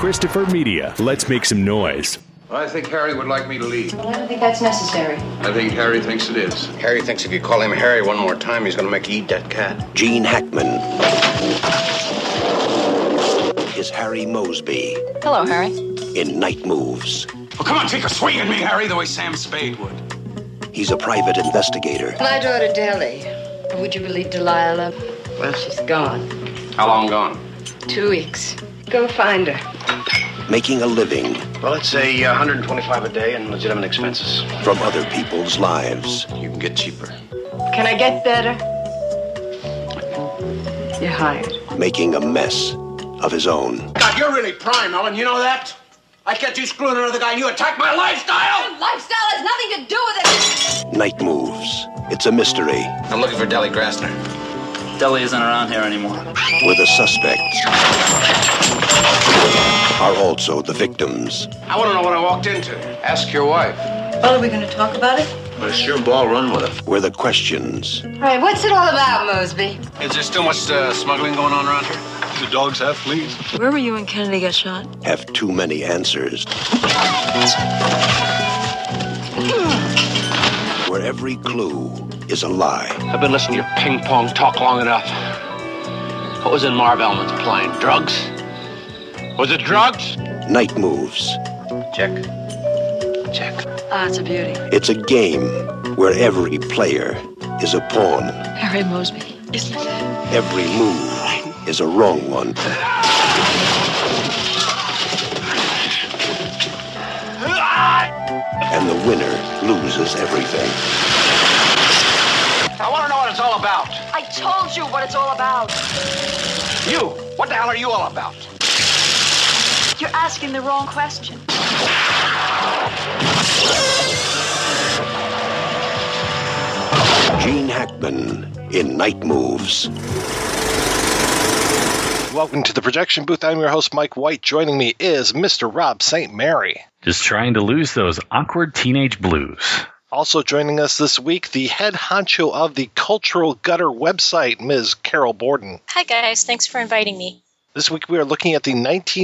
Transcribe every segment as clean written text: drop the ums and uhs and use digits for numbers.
Christopher Media. Let's make some noise. I think Harry would like me to leave. Well, I don't think that's necessary. I think Harry thinks it is. Harry thinks if you call him Harry one more time, he's going to make you eat that cat. Gene Hackman is Harry Mosby. Hello, Harry. In Night Moves. Oh, come on, take a swing at me, Harry, the way Sam Spade would. He's a private investigator. My daughter, Deli. Would you believe Delilah? Well, she's gone. How long gone? 2 weeks. Go find her. Making a living Well, let's say $125 a day and legitimate expenses. from other people's lives. You can get cheaper. Can I get better? You're hired. Making a mess of his own. God, you're really prime, Ellen. You know that? I catch you screwing another guy and you attack my lifestyle! Lifestyle has nothing to do with it! Night Moves. It's a mystery I'm looking for Deli Grassner. Deli isn't around here anymore. where the suspects are also the victims. I want to know what I walked into. Ask your wife. Well, are we going to talk about it? But it's your ball, run with it. Where the questions All right, what's it all about, Mosby? Is there still much smuggling going on around here? The dogs have fleas. Where were you when Kennedy got shot? have too many answers. Where every clue is a lie. I've been listening to your ping-pong talk long enough. What was in Marv Elman's plane? Drugs? Was it drugs? Night Moves. Check. Check. Ah, it's a beauty. It's a game where every player is a pawn. Harry Mosby, isn't it? Every move is a wrong one. And the winner loses everything. I want to know what it's all about. I told you what it's all about. You. What the hell are you all about? You're asking the wrong question. Gene Hackman in Night Moves. Welcome to the projection booth. I'm your host, Mike White. Joining me is Mr. Rob St. Mary. Just trying to lose those awkward teenage blues. Also joining us this week, the head honcho of the Cultural Gutter website, Ms. Carol Borden. Hi, guys. Thanks for inviting me. This week we are looking at the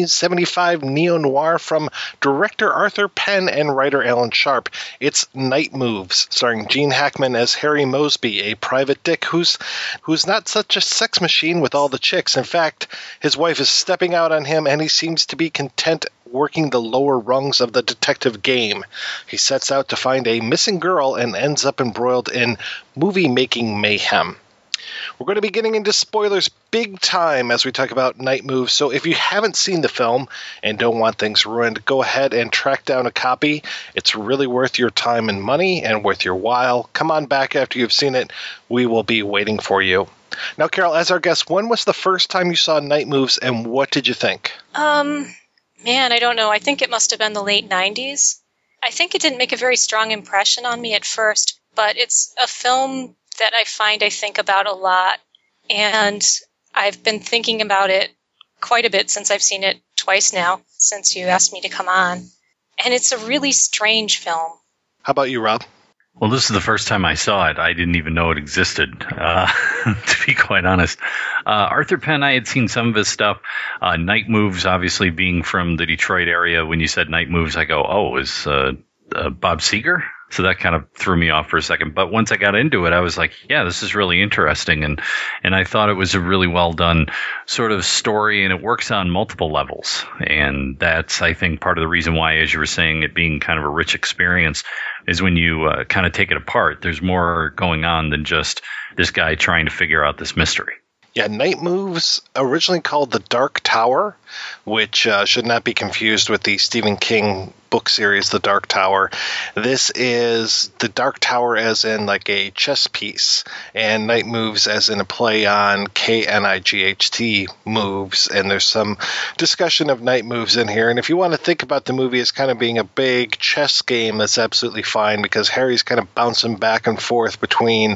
1975 neo-noir from director Arthur Penn and writer Alan Sharp. It's Night Moves, starring Gene Hackman as Harry Mosby, a private dick who's not such a sex machine with all the chicks. In fact, his wife is stepping out on him, and he seems to be content working the lower rungs of the detective game. He sets out to find a missing girl and ends up embroiled in movie-making mayhem. We're going to be getting into spoilers big time as we talk about Night Moves, so if you haven't seen the film and don't want things ruined, go ahead and track down a copy. It's really worth your time and money and worth your while. Come on back after you've seen it. We will be waiting for you. Now, Carol, as our guest, when was the first time you saw Night Moves, and what did you think? Man, I don't know. I think it must have been the late 90s. I think it didn't make a very strong impression on me at first, but it's a film that I think about a lot, and I've been thinking about it quite a bit since I've seen it twice now, since you asked me to come on. And it's a really strange film. How about you, Rob? Well, this is the first time I saw it. I didn't even know it existed, to be quite honest. Arthur Penn, I had seen some of his stuff. Night Moves, obviously being from the Detroit area. When you said Night Moves, I go, oh, is Bob Seger? So that kind of threw me off for a second. But once I got into it, I was like, yeah, this is really interesting. And I thought it was a really well done sort of story, and it works on multiple levels. And that's, I think, part of the reason why, as you were saying, it being kind of a rich experience is when you kind of take it apart, there's more going on than just this guy trying to figure out this mystery. Yeah, Night Moves, originally called The Dark Tower, which should not be confused with the Stephen King book series, The Dark Tower. This is The Dark Tower as in like a chess piece, and Night Moves as in a play on K-N-I-G-H-T moves, and there's some discussion of Night Moves in here. And if you want to think about the movie as kind of being a big chess game, that's absolutely fine, because Harry's kind of bouncing back and forth between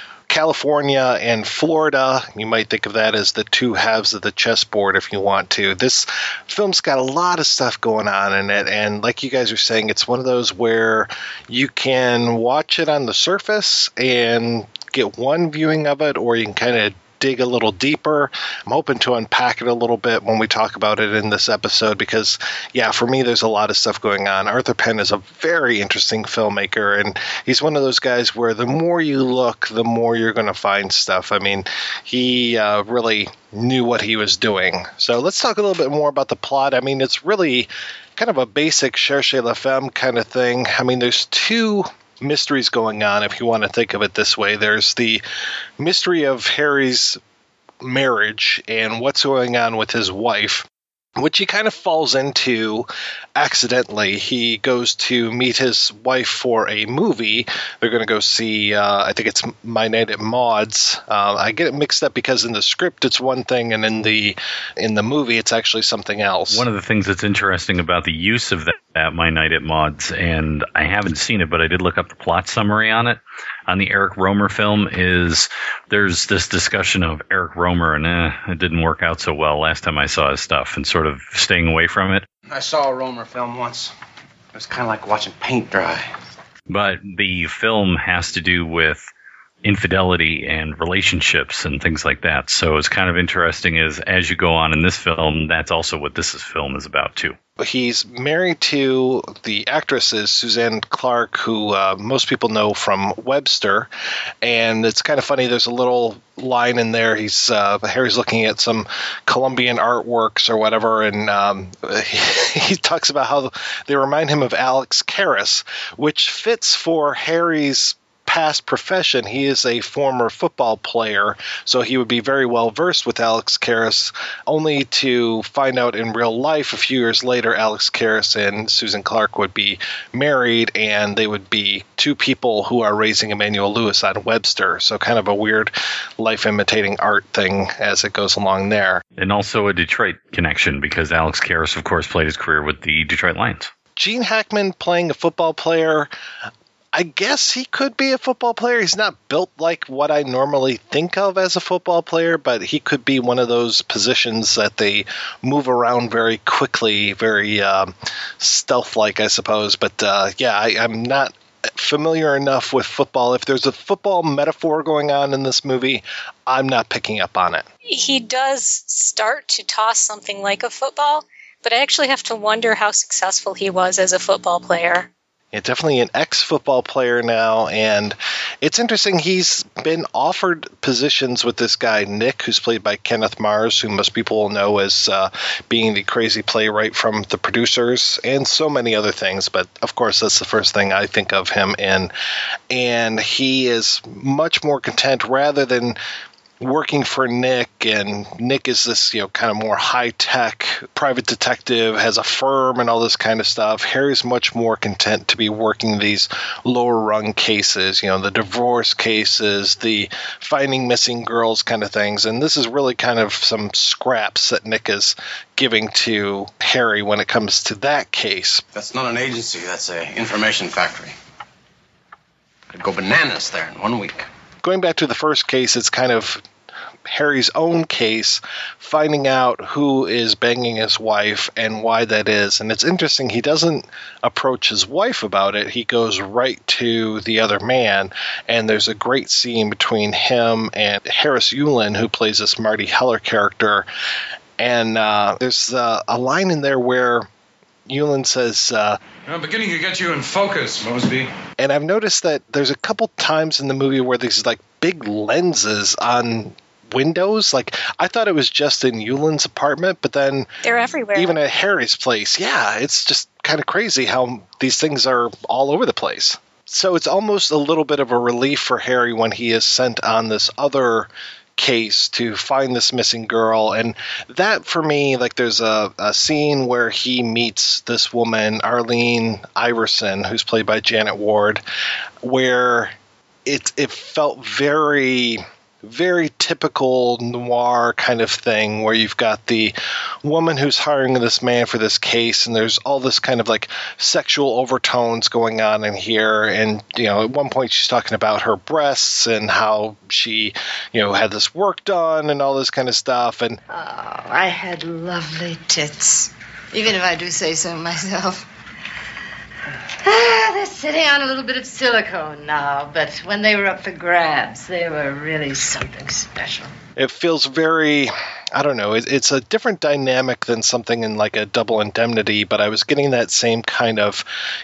California and Florida. You might think of that as the two halves of the chessboard if you want to. This film's got a lot of stuff going on in it, and like you guys are saying, it's one of those where you can watch it on the surface and get one viewing of it, or you can kind of dig a little deeper. I'm hoping to unpack it a little bit when we talk about it in this episode because, yeah, for me, there's a lot of stuff going on. Arthur Penn is a very interesting filmmaker, and he's one of those guys where the more you look, the more you're going to find stuff. I mean, he really knew what he was doing. So let's talk a little bit more about the plot. I mean, it's really kind of a basic Cherchez la Femme kind of thing. I mean, there's two mysteries going on, if you want to think of it this way. There's the mystery of Harry's marriage and what's going on with his wife, which he kind of falls into accidentally. He goes to meet his wife for a movie. They're going to go see, I think it's My Night at Maud's. I get it mixed up because in the script it's one thing, and in the movie it's actually something else. One of the things that's interesting about the use of that My Night at Maud's, and I haven't seen it, but I did look up the plot summary on it, on the Eric Romer film, is there's this discussion of Eric Romer, and it didn't work out so well last time I saw his stuff, and sort of staying away from it. I saw a Romer film once. It was kind of like watching paint dry. But the film has to do with infidelity and relationships and things like that. So it's kind of interesting as you go on in this film, that's also what this film is about too. He's married to the actress Suzanne Clark, who most people know from Webster. And it's kind of funny. There's a little line in there. Harry's looking at some Colombian artworks or whatever, and he talks about how they remind him of Alex Karras, which fits for Harry's past profession. He is a former football player, so he would be very well versed with Alex Karras, only to find out in real life a few years later Alex Karras and Susan Clark would be married, and they would be two people who are raising Emmanuel Lewis on Webster. So kind of a weird life imitating art thing as it goes along there. And also a Detroit connection, because Alex Karras, of course, played his career with the Detroit Lions. Gene Hackman playing a football player, I guess he could be a football player. He's not built like what I normally think of as a football player, but he could be one of those positions that they move around very quickly, very stealth-like, I suppose. But I'm not familiar enough with football. If there's a football metaphor going on in this movie, I'm not picking up on it. He does start to toss something like a football, but I actually have to wonder how successful he was as a football player. Yeah, definitely an ex-football player now, and it's interesting. He's been offered positions with this guy, Nick, who's played by Kenneth Mars, who most people will know as being the crazy playwright from The Producers, and so many other things, but of course that's the first thing I think of him in. And he is much more content rather than working for Nick, and Nick is this, kind of more high-tech private detective, has a firm and all this kind of stuff. Harry's much more content to be working these lower-rung cases, the divorce cases, the finding missing girls kind of things. And this is really kind of some scraps that Nick is giving to Harry when it comes to that case. That's not an agency. That's an information factory. I'd go bananas there in 1 week. Going back to the first case, it's kind of Harry's own case, finding out who is banging his wife and why that is. And it's interesting, he doesn't approach his wife about it. He goes right to the other man, and there's a great scene between him and Harris Yulin, who plays this Marty Heller character. And there's a line in there where Yulin says, I'm beginning to get you in focus, Mosby. And I've noticed that there's a couple times in the movie where there's like big lenses on windows. Like, I thought it was just in Yulin's apartment, but then they're everywhere. Even at Harry's place. Yeah, it's just kind of crazy how these things are all over the place. So it's almost a little bit of a relief for Harry when he is sent on this other case to find this missing girl. And that, for me, like, there's a scene where he meets this woman, Arlene Iverson, who's played by Janet Ward, where it felt very, very typical noir kind of thing, where you've got the woman who's hiring this man for this case, and there's all this kind of like sexual overtones going on in here. And, at one point she's talking about her breasts and how she, had this work done and all this kind of stuff. And I had lovely tits, even if I do say so myself. They're sitting on a little bit of silicone now, but when they were up for grabs, they were really something special. It feels very, I don't know, it's a different dynamic than something in like a Double Indemnity, but I was getting that same kind of,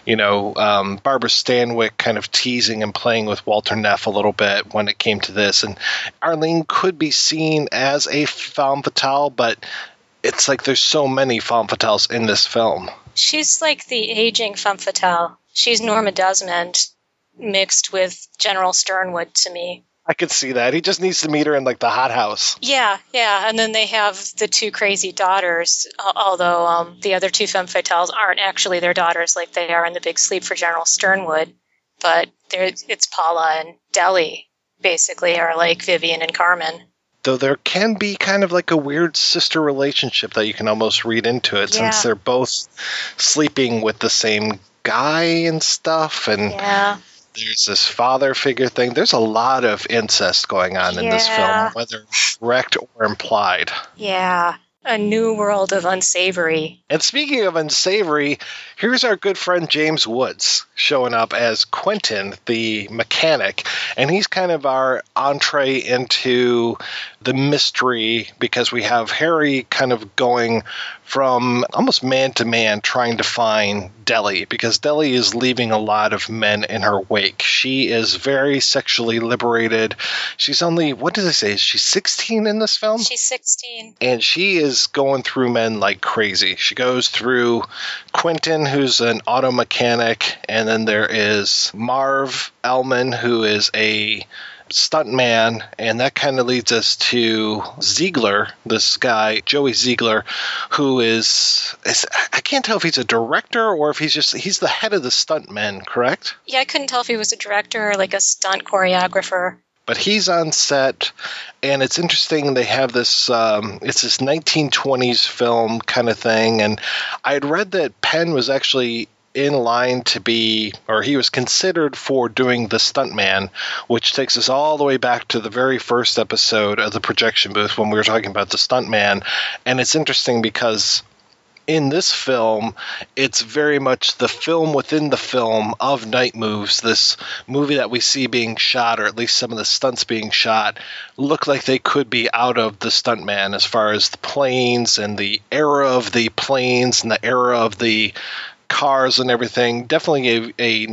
Barbara Stanwyck kind of teasing and playing with Walter Neff a little bit when it came to this. And Arlene could be seen as a femme fatale, but it's like there's so many femme fatales in this film. She's like the aging femme fatale. She's Norma Desmond mixed with General Sternwood to me. I could see that. He just needs to meet her in like the hothouse. Yeah. And then they have the two crazy daughters, although the other two femme fatales aren't actually their daughters like they are in The Big Sleep for General Sternwood. But it's Paula and Deli, basically, are like Vivian and Carmen. Though there can be kind of like a weird sister relationship that you can almost read into it, since they're both sleeping with the same guy and stuff. And there's this father figure thing. There's a lot of incest going on in this film, whether direct or implied. Yeah. A new world of unsavory. And speaking of unsavory, here's our good friend James Woods showing up as Quentin, the mechanic. And he's kind of our entree into the mystery, because we have Harry kind of going from almost man to man trying to find Deli, because Deli is leaving a lot of men in her wake. She is very sexually liberated. She's only, what did I say? Is she 16 in this film? She's 16. And she is going through men like crazy. She goes through Quentin, who's an auto mechanic, and then there is Marv Ellman, who is a stuntman, and that kind of leads us to Ziegler, this guy, Joey Ziegler, who is I can't tell if he's a director or if he's the head of the stuntmen, correct? Yeah, I couldn't tell if he was a director or like a stunt choreographer. But he's on set, and it's interesting. They have this, it's this 1920s film kind of thing, and I had read that Penn was actually in line to be, or he was considered for doing The Stuntman, which takes us all the way back to the very first episode of The Projection Booth when we were talking about The Stuntman. And it's interesting because in this film, it's very much the film within the film of Night Moves. This movie that we see being shot, or at least some of the stunts being shot, look like they could be out of The Stuntman, as far as the planes and the era of the planes and the era of the cars and everything. Definitely a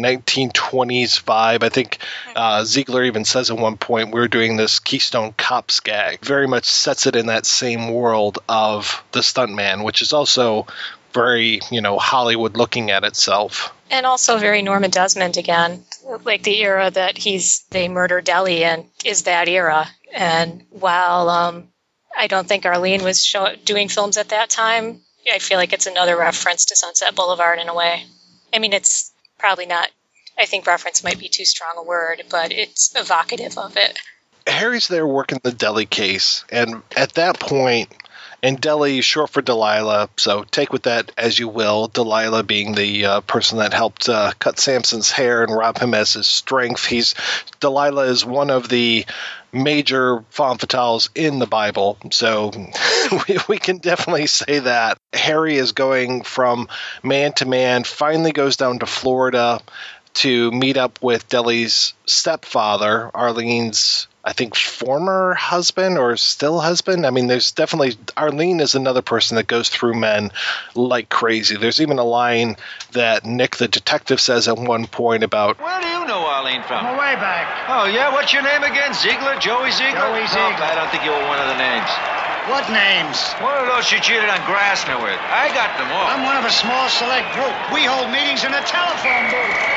1920s vibe. I think Ziegler even says at one point, we're doing this Keystone Cops gag. Very much sets it in that same world of The Stuntman, which is also very, Hollywood looking at itself. And also very Norma Desmond again. Like the era that they murder Deli in is that era. And while I don't think Arlene was doing films at that time, I feel like it's another reference to Sunset Boulevard in a way. I mean, it's probably not, I think reference might be too strong a word, but it's evocative of it. Harry's there working the Deli case, and at that point, and Deli is short for Delilah, so take with that as you will. Delilah being the person that helped cut Samson's hair and rob him as his strength. Delilah is one of the major femme fatales in the Bible, so we can definitely say that. Harry is going from man to man, finally goes down to Florida to meet up with Deli's stepfather, Arlene's, I think, former husband or still husband. I mean, there's definitely, Arlene is another person that goes through men like crazy. There's even a line that Nick the detective says at one point about, where do you know Arlene from? From way back. Oh, yeah? What's your name again? Ziegler? Joey Ziegler? Joey Ziegler. Oh, I don't think you were one of the names. What names? One of those she cheated on Grassner with. I got them all. I'm one of a small select group. We hold meetings in a telephone booth.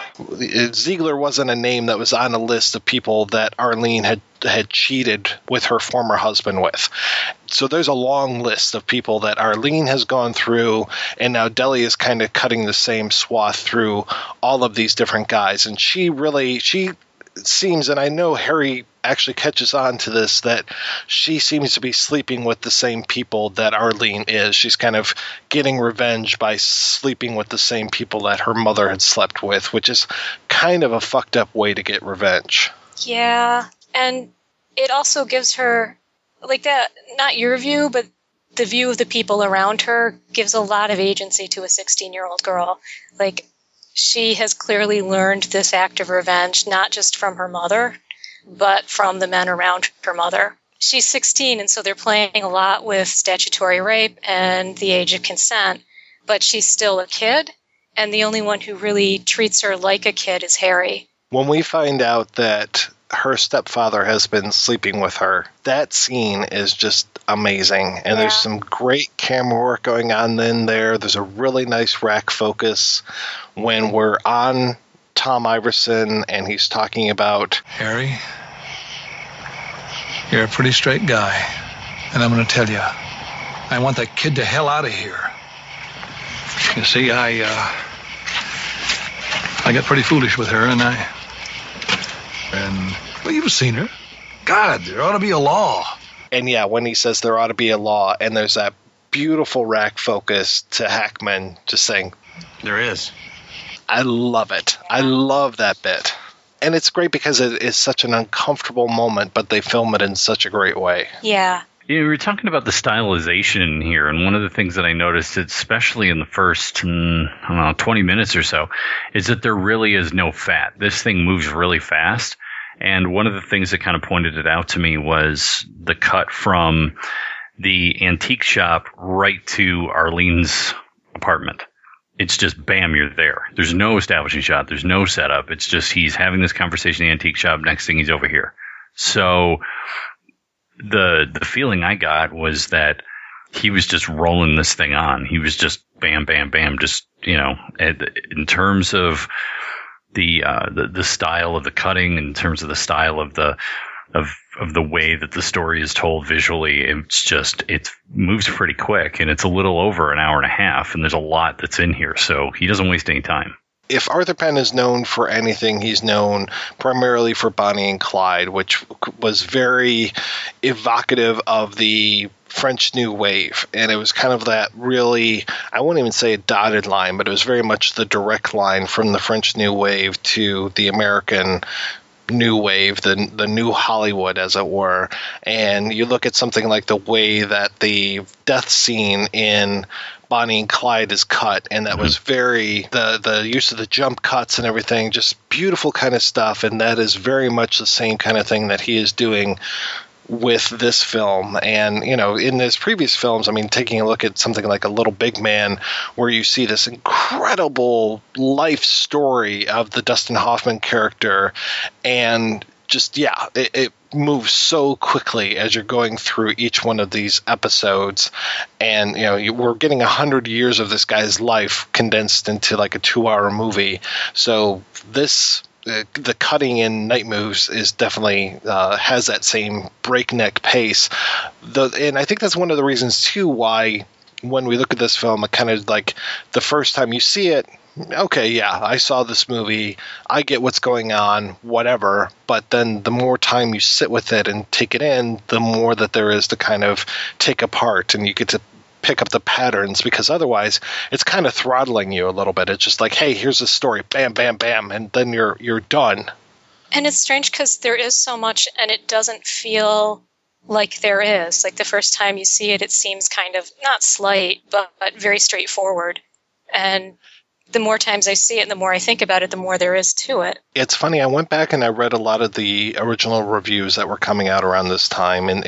Ziegler wasn't a name that was on a list of people that Arlene had cheated with her former husband with. So there's a long list of people that Arlene has gone through, and now Deli is kind of cutting the same swath through all of these different guys. And she seems, and I know Harry actually catches on to this, that she seems to be sleeping with the same people that Arlene is. She's kind of getting revenge by sleeping with the same people that her mother had slept with, which is kind of a fucked up way to get revenge. Yeah, and it also gives her, like that, not your view, but the view of the people around her gives a lot of agency to a 16-year-old girl. Like, she has clearly learned this act of revenge, not just from her mother, but from the men around her mother. She's 16, and so they're playing a lot with statutory rape and the age of consent, but she's still a kid, and the only one who really treats her like a kid is Harry. When we find out that her stepfather has been sleeping with her, that scene is just amazing. And there's some great camera work going on in there. There's a really nice rack focus when we're on Tom Iverson and he's talking about... Harry, you're a pretty straight guy. And I'm going to tell you, I want that kid the hell out of here. You see, I got pretty foolish with her, and well, you've seen her. God, there ought to be a law. And yeah, when he says there ought to be a law, and there's that beautiful rack focus to Hackman just saying, there is. I love it. I love that bit. And it's great because it is such an uncomfortable moment, but they film it in such a great way. Yeah. We were talking about the stylization here, and one of the things that I noticed, especially in the first, 20 minutes or so, is that there really is no fat. This thing moves really fast, and one of the things that kind of pointed it out to me was the cut from the antique shop right to Arlene's apartment. It's just, bam, you're there. There's no establishing shot. There's no setup. It's just he's having this conversation in the antique shop. Next thing he's over here. So... The feeling I got was that he was just rolling this thing on. He was just bam, bam, bam. Just, in terms of the style of the cutting, in terms of the style of the way that the story is told visually, it moves pretty quick, and it's a little over an hour and a half, and there's a lot that's in here, so he doesn't waste any time. If Arthur Penn is known for anything, he's known primarily for Bonnie and Clyde, which was very evocative of the French New Wave. And it was kind of that really, I won't even say a dotted line, but it was very much the direct line from the French New Wave to the American New Wave, the new Hollywood, as it were. And you look at something like the way that the death scene in Bonnie and Clyde is cut, and that was very, the use of the jump cuts and everything, just beautiful kind of stuff, and that is very much the same kind of thing that he is doing with this film. And, in his previous films, taking a look at something like A Little Big Man, where you see this incredible life story of the Dustin Hoffman character, and just, it moves so quickly as you're going through each one of these episodes. And, we're getting 100 years of this guy's life condensed into like a 2-hour movie. So this... the cutting in Night Moves is definitely has that same breakneck pace. And I think that's one of the reasons, too, why when we look at this film, it kind of like the first time you see it, okay, yeah, I saw this movie, I get what's going on, whatever. But then the more time you sit with it and take it in, the more that there is to kind of take apart, and you get to pick up the patterns, because otherwise it's kind of throttling you a little bit. It's just like, hey, here's a story, bam, bam, bam, and then you're done. And it's strange because there is so much, and it doesn't feel like there is. Like the first time you see it, it seems kind of not slight, but very straightforward. And the more times I see it and the more I think about it, the more there is to it. It's funny, I went back and I read a lot of the original reviews that were coming out around this time in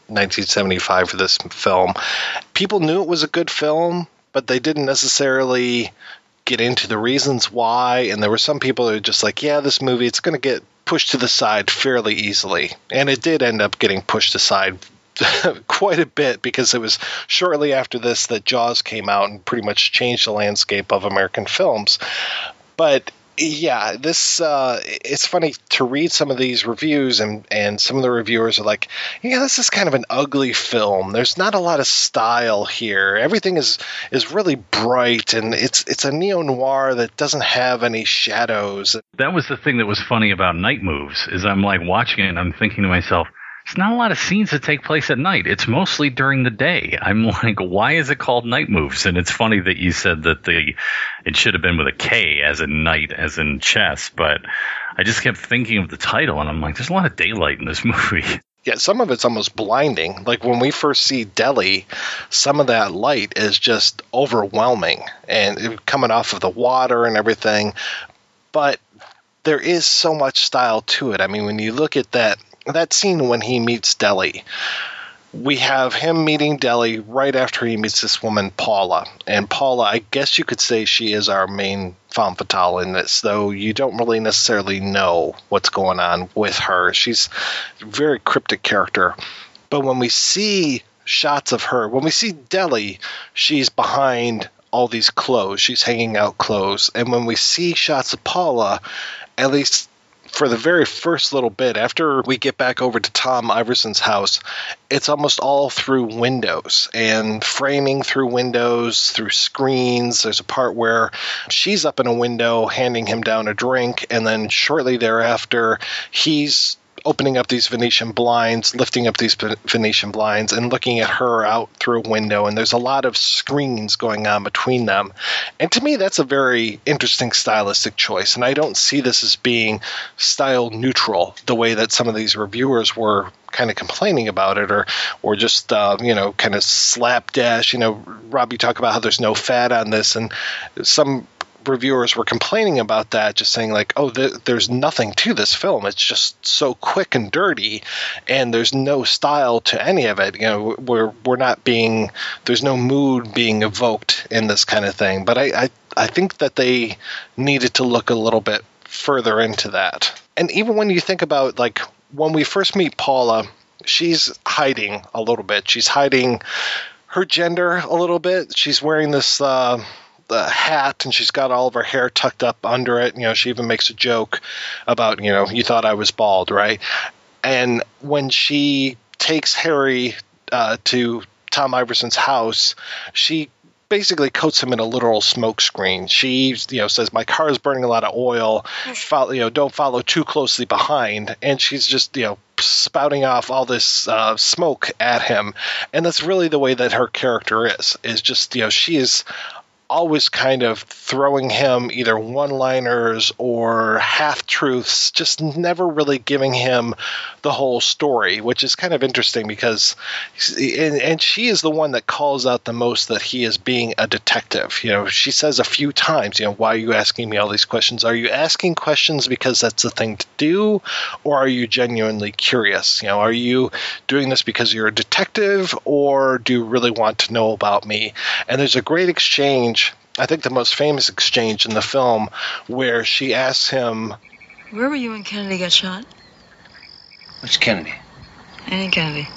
1975 for this film. People knew it was a good film, but they didn't necessarily get into the reasons why. And there were some people who were just like, yeah, this movie, it's going to get pushed to the side fairly easily. And it did end up getting pushed aside quite a bit, because it was shortly after this that Jaws came out and pretty much changed the landscape of American films. But yeah, this it's funny to read some of these reviews, and some of the reviewers are like, yeah, this is kind of an ugly film. There's not a lot of style here. Everything is really bright, and it's a neo-noir that doesn't have any shadows. That was the thing that was funny about Night Moves, is I'm like watching it and I'm thinking to myself, it's not a lot of scenes that take place at night. It's mostly during the day. I'm like, why is it called Night Moves? And it's funny that you said that it should have been with a K, as in night, as in chess. But I just kept thinking of the title, and I'm like, there's a lot of daylight in this movie. Yeah, some of it's almost blinding. Like when we first see Delhi, some of that light is just overwhelming and coming off of the water and everything. But there is so much style to it. I mean, when you look at that scene when he meets Delhi, we have him meeting Delhi right after he meets this woman, Paula. And Paula, I guess you could say she is our main femme fatale in this, though you don't really necessarily know what's going on with her. She's a very cryptic character. But when we see shots of her, when we see Delhi, she's behind all these clothes. She's hanging out clothes. And when we see shots of Paula, at least for the very first little bit, after we get back over to Tom Iverson's house, it's almost all through windows and framing through windows, through screens. There's a part where she's up in a window handing him down a drink, and then shortly thereafter, he's opening up these Venetian blinds, lifting up these Venetian blinds, and looking at her out through a window. And there's a lot of screens going on between them. And to me, that's a very interesting stylistic choice. And I don't see this as being style neutral the way that some of these reviewers were kind of complaining about it, or just, kind of slapdash. Rob, you talk about how there's no fat on this, and some reviewers were complaining about that, just saying like, oh, there's nothing to this film. It's just so quick and dirty, and there's no style to any of it. We're not being, there's no mood being evoked in this kind of thing. But I think that they needed to look a little bit further into that. And even when you think about, like, when we first meet Paula, she's hiding a little bit. She's hiding her gender a little bit. She's wearing this the hat, and she's got all of her hair tucked up under it. She even makes a joke about, you thought I was bald, right? And when she takes Harry to Tom Iverson's house, she basically coats him in a literal smoke screen. She, says, my car is burning a lot of oil. Don't follow too closely behind. And she's just, spouting off all this smoke at him. And that's really the way that her character is just, she is always kind of throwing him either one-liners or half-truths, just never really giving him the whole story, which is kind of interesting because, and she is the one that calls out the most that he is being a detective. She says a few times, why are you asking me all these questions? Are you asking questions because that's the thing to do, or are you genuinely curious? Are you doing this because you're a detective, or do you really want to know about me? And there's a great exchange, I think the most famous exchange in the film, where she asks him, where were you when Kennedy got shot? Which Kennedy? Any Kennedy.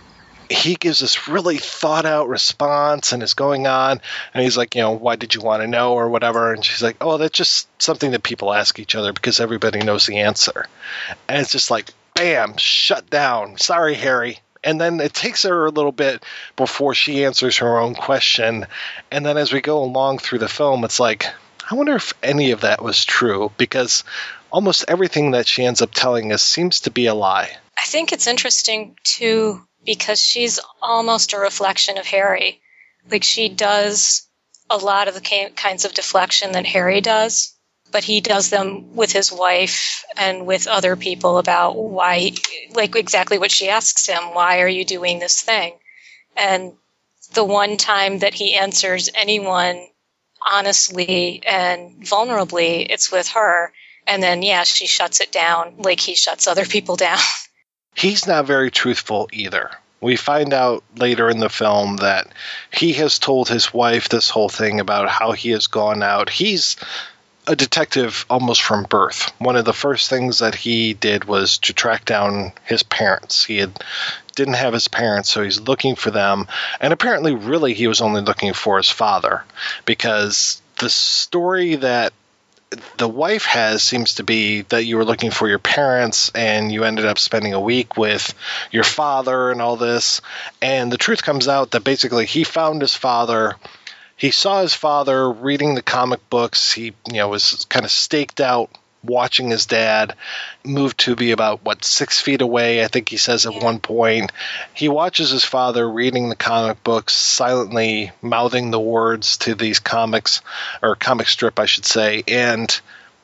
He gives this really thought out response and is going on, and he's like, why did you want to know, or whatever? And she's like, oh, that's just something that people ask each other because everybody knows the answer. And it's just like, bam, shut down. Sorry, Harry. And then it takes her a little bit before she answers her own question. And then as we go along through the film, it's like, I wonder if any of that was true, because almost everything that she ends up telling us seems to be a lie. I think it's interesting, too, because she's almost a reflection of Harry. Like, she does a lot of the kinds of deflection that Harry does, but he does them with his wife and with other people about why, like exactly what she asks him, why are you doing this thing? And the one time that he answers anyone honestly and vulnerably, it's with her. And then, she shuts it down like he shuts other people down. He's not very truthful either. We find out later in the film that he has told his wife this whole thing about how he has gone out. He's a detective almost from birth. One of the first things that he did was to track down his parents. He didn't have his parents, so he's looking for them. And apparently, really, he was only looking for his father, because the story that the wife has seems to be that you were looking for your parents and you ended up spending a week with your father and all this. And the truth comes out that basically he found his father. He saw his father reading the comic books. He, was kind of staked out watching his dad, moved to be about, 6 feet away, I think he says at one point. He watches his father reading the comic books, silently mouthing the words to these comics, or comic strip, I should say. And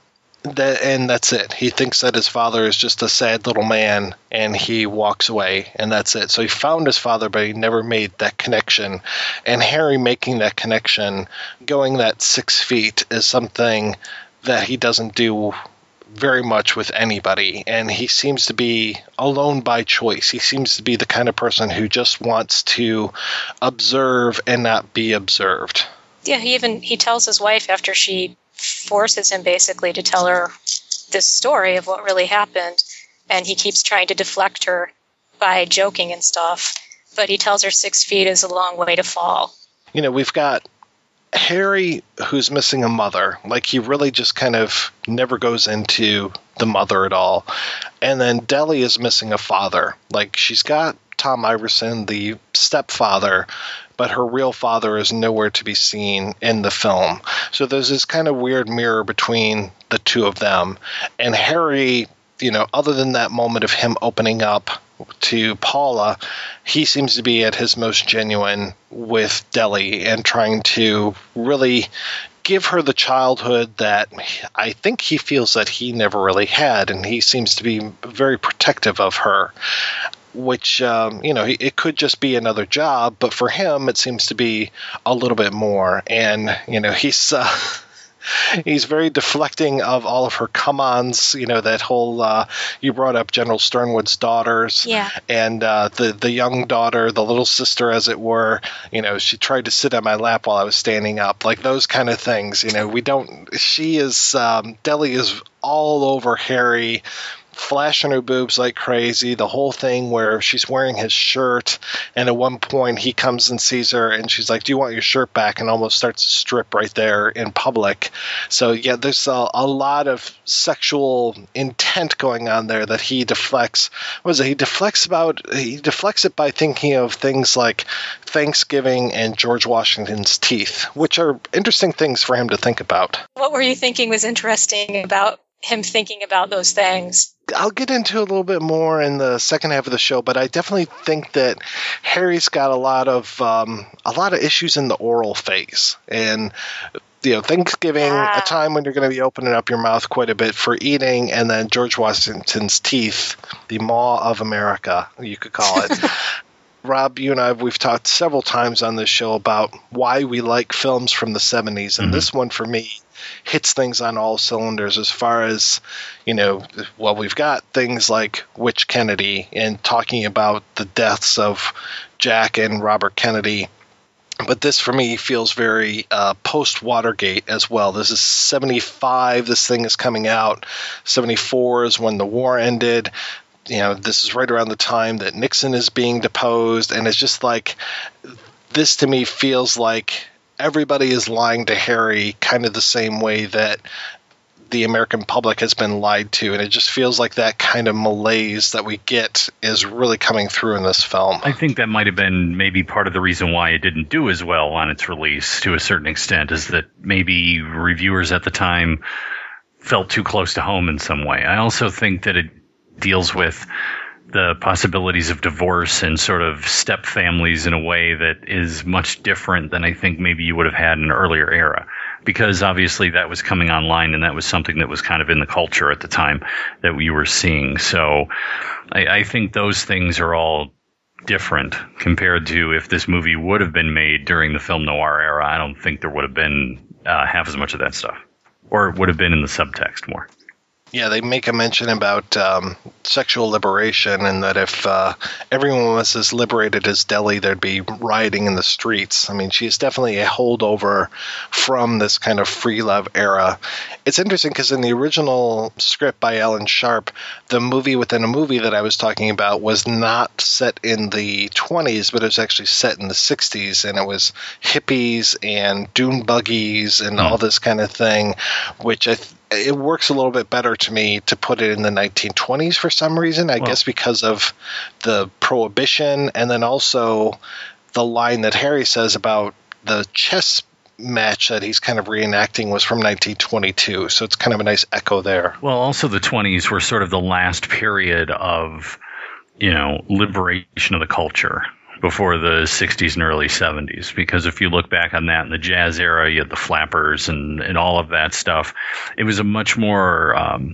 And that's it. He thinks that his father is just a sad little man, and he walks away, and that's it. So he found his father, but he never made that connection. And Harry making that connection, going that 6 feet, is something that he doesn't do very much with anybody. And he seems to be alone by choice. He seems to be the kind of person who just wants to observe and not be observed. Yeah, he tells his wife after she forces him basically to tell her this story of what really happened, and he keeps trying to deflect her by joking and stuff, but he tells her 6 feet is a long way to fall. You know, we've got Harry who's missing a mother. Like, he really just kind of never goes into the mother at all. And then Deli is missing a father. Like, she's got Tom Iverson, the stepfather, but her real father is nowhere to be seen in the film. So there's this kind of weird mirror between the two of them. And Harry, you know, other than that moment of him opening up to Paula, he seems to be at his most genuine with Deli and trying to really give her the childhood that I think he feels that he never really had, and he seems to be very protective of her. Which, you know, it could just be another job, but for him, it seems to be a little bit more. And, you know, he's very deflecting of all of her come-ons, you know, that whole, you brought up General Sternwood's daughters. Yeah. And the young daughter, the little sister, as it were, you know, she tried to sit on my lap while I was standing up. Like, those kind of things, you know, Deli is all over Harry, flashing her boobs like crazy, the whole thing where she's wearing his shirt, and at one point he comes and sees her and she's like, do you want your shirt back, and almost starts to strip right there in public. So yeah, there's a lot of sexual intent going on there that he deflects. He deflects it by thinking of things like Thanksgiving and George Washington's teeth, which are interesting things for him to think about. What were you thinking was interesting about him thinking about those things? I'll get into a little bit more in the second half of the show, but I definitely think that Harry's got a lot of issues in the oral phase. And, you know, Thanksgiving, a time when you're going to be opening up your mouth quite a bit for eating, and then George Washington's teeth, the maw of America, you could call it. Rob, you and I, we've talked several times on this show about why we like films from the 70s, and this one, for me, hits things on all cylinders as far as, you know, well, we've got things like Witch Kennedy and talking about the deaths of Jack and Robert Kennedy. But this, for me, feels very post-Watergate as well. This is 75. This thing is coming out. 74 is when the war ended. You know, this is right around the time that Nixon is being deposed. And it's just like, this to me feels like everybody is lying to Harry kind of the same way that the American public has been lied to. And it just feels like that kind of malaise that we get is really coming through in this film. I think that might have been maybe part of the reason why it didn't do as well on its release to a certain extent, is that maybe reviewers at the time felt too close to home in some way. I also think that it deals with the possibilities of divorce and sort of step families in a way that is much different than I think maybe you would have had in an earlier era, because obviously that was coming online and that was something that was kind of in the culture at the time that we were seeing. So I think those things are all different compared to if this movie would have been made during the film noir era. I don't think there would have been half as much of that stuff, or it would have been in the subtext more. Yeah, they make a mention about sexual liberation, and that if everyone was as liberated as Deli, there'd be rioting in the streets. I mean, she's definitely a holdover from this kind of free love era. It's interesting because in the original script by Alan Sharp, the movie within a movie that I was talking about was not set in the 20s, but it was actually set in the 60s, and it was hippies and dune buggies and all this kind of thing, which it works a little bit better to me to put it in the 1920s for some reason, I guess because of the prohibition, and then also the line that Harry says about the chess match that he's kind of reenacting was from 1922, so it's kind of a nice echo there. Well, also the 20s were sort of the last period of, you know, liberation of the culture, before the 60s and early 70s. Because if you look back on that in the jazz era, you had the flappers and all of that stuff. It was a much more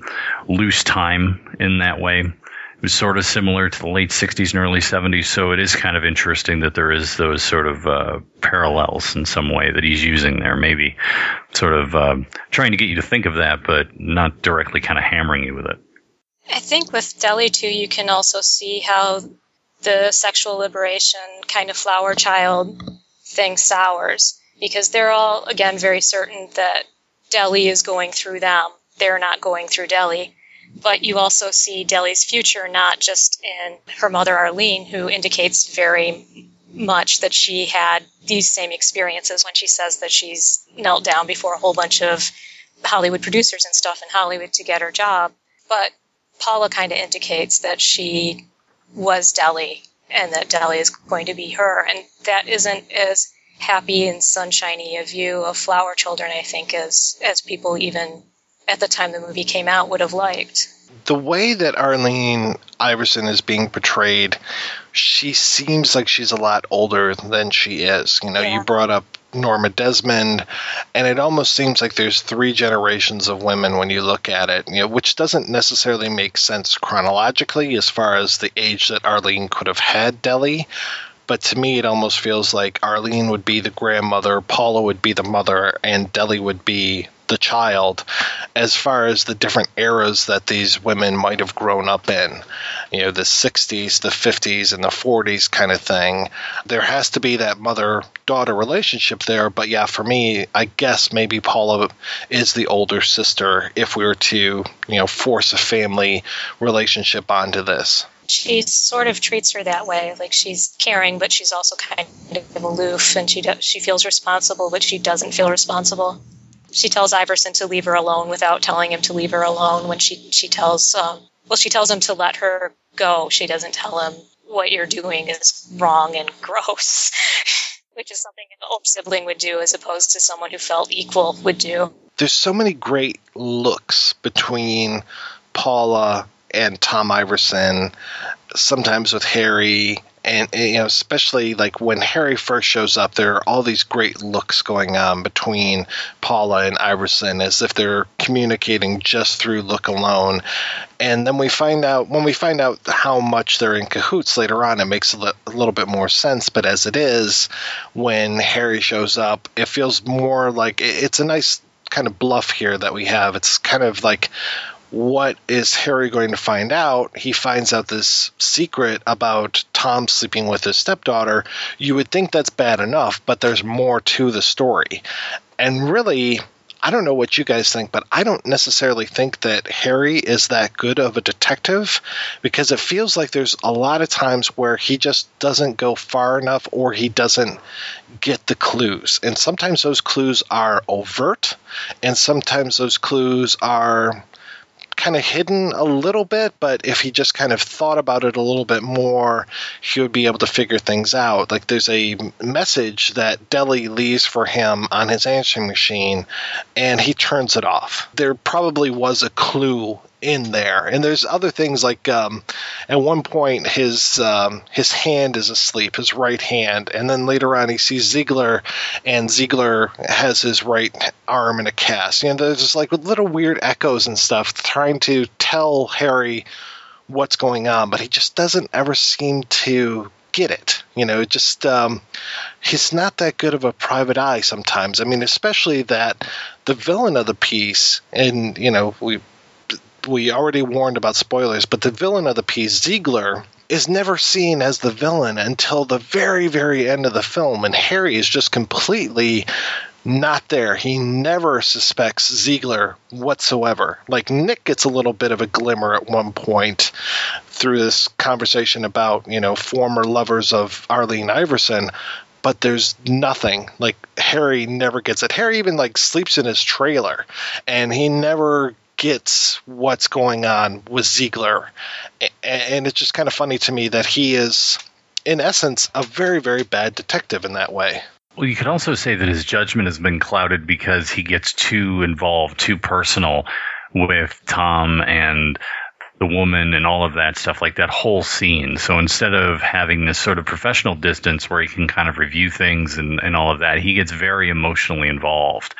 loose time in that way. It was sort of similar to the late 60s and early 70s, so it is kind of interesting that there is those sort of parallels in some way that he's using there, maybe sort of trying to get you to think of that, but not directly kind of hammering you with it. I think with Deli, too, you can also see how the sexual liberation kind of flower child thing sours, because they're all, again, very certain that Deli is going through them. They're not going through Deli. But you also see Deli's future not just in her mother, Arlene, who indicates very much that she had these same experiences when she says that she's knelt down before a whole bunch of Hollywood producers and stuff in Hollywood to get her job. But Paula kind of indicates that she was Deli and that Deli is going to be her. And that isn't as happy and sunshiny a view of flower children, I think, as people even at the time the movie came out would have liked. The way that Arlene Iverson is being portrayed, she seems like she's a lot older than she is. You know, You brought up Norma Desmond, and it almost seems like there's 3 generations of women when you look at it, which doesn't necessarily make sense chronologically as far as the age that Arlene could have had Deli. But to me, it almost feels like Arlene would be the grandmother, Paula would be the mother, and Deli would be the child, as far as the different eras that these women might have grown up in. The 60s, the 50s, and the 40s kind of thing. There has to be that mother-daughter relationship there, but yeah, for me, I guess maybe Paula is the older sister if we were to, force a family relationship onto this. She sort of treats her that way, like she's caring, but she's also kind of aloof, and she feels responsible, but she doesn't feel responsible. She tells Iverson to leave her alone without telling him to leave her alone. When she tells him to let her go. She doesn't tell him what you're doing is wrong and gross, which is something an older sibling would do as opposed to someone who felt equal would do. There's so many great looks between Paula and Tom Iverson, sometimes with Harry, and especially like when Harry first shows up, there are all these great looks going on between Paula and Iverson, as if they're communicating just through look alone. And then when we find out how much they're in cahoots later on, it makes a little bit more sense. But as it is, when Harry shows up, it feels more like it's a nice kind of bluff here that we have. It's kind of like, what is Harry going to find out? He finds out this secret about Tom sleeping with his stepdaughter. You would think that's bad enough, but there's more to the story. And really, I don't know what you guys think, but I don't necessarily think that Harry is that good of a detective, because it feels like there's a lot of times where he just doesn't go far enough, or he doesn't get the clues. And sometimes those clues are overt, and sometimes those clues are kind of hidden a little bit, but if he just kind of thought about it a little bit more, he would be able to figure things out. Like there's a message that Deli leaves for him on his answering machine, and he turns it off. There probably was a clue in there. And there's other things like at one point his hand is asleep, his right hand, and then later on he sees Ziegler, and Ziegler has his right arm in a cast. There's just like little weird echoes and stuff trying to tell Harry what's going on, but he just doesn't ever seem to get it. He's not that good of a private eye sometimes. I mean, especially that the villain of the piece, and we already warned about spoilers, but the villain of the piece, Ziegler, is never seen as the villain until the very, very end of the film, and Harry is just completely not there. He never suspects Ziegler whatsoever. Like, Nick gets a little bit of a glimmer at one point through this conversation about, former lovers of Arlene Iverson, but there's nothing. Like, Harry never gets it. Harry even, sleeps in his trailer, and he never gets what's going on with Ziegler. And it's just kind of funny to me that he is, in essence, a very, very bad detective in that way. Well, you could also say that his judgment has been clouded because he gets too involved, too personal with Tom and the woman and all of that stuff, like that whole scene. So instead of having this sort of professional distance where he can kind of review things and all of that, he gets very emotionally involved.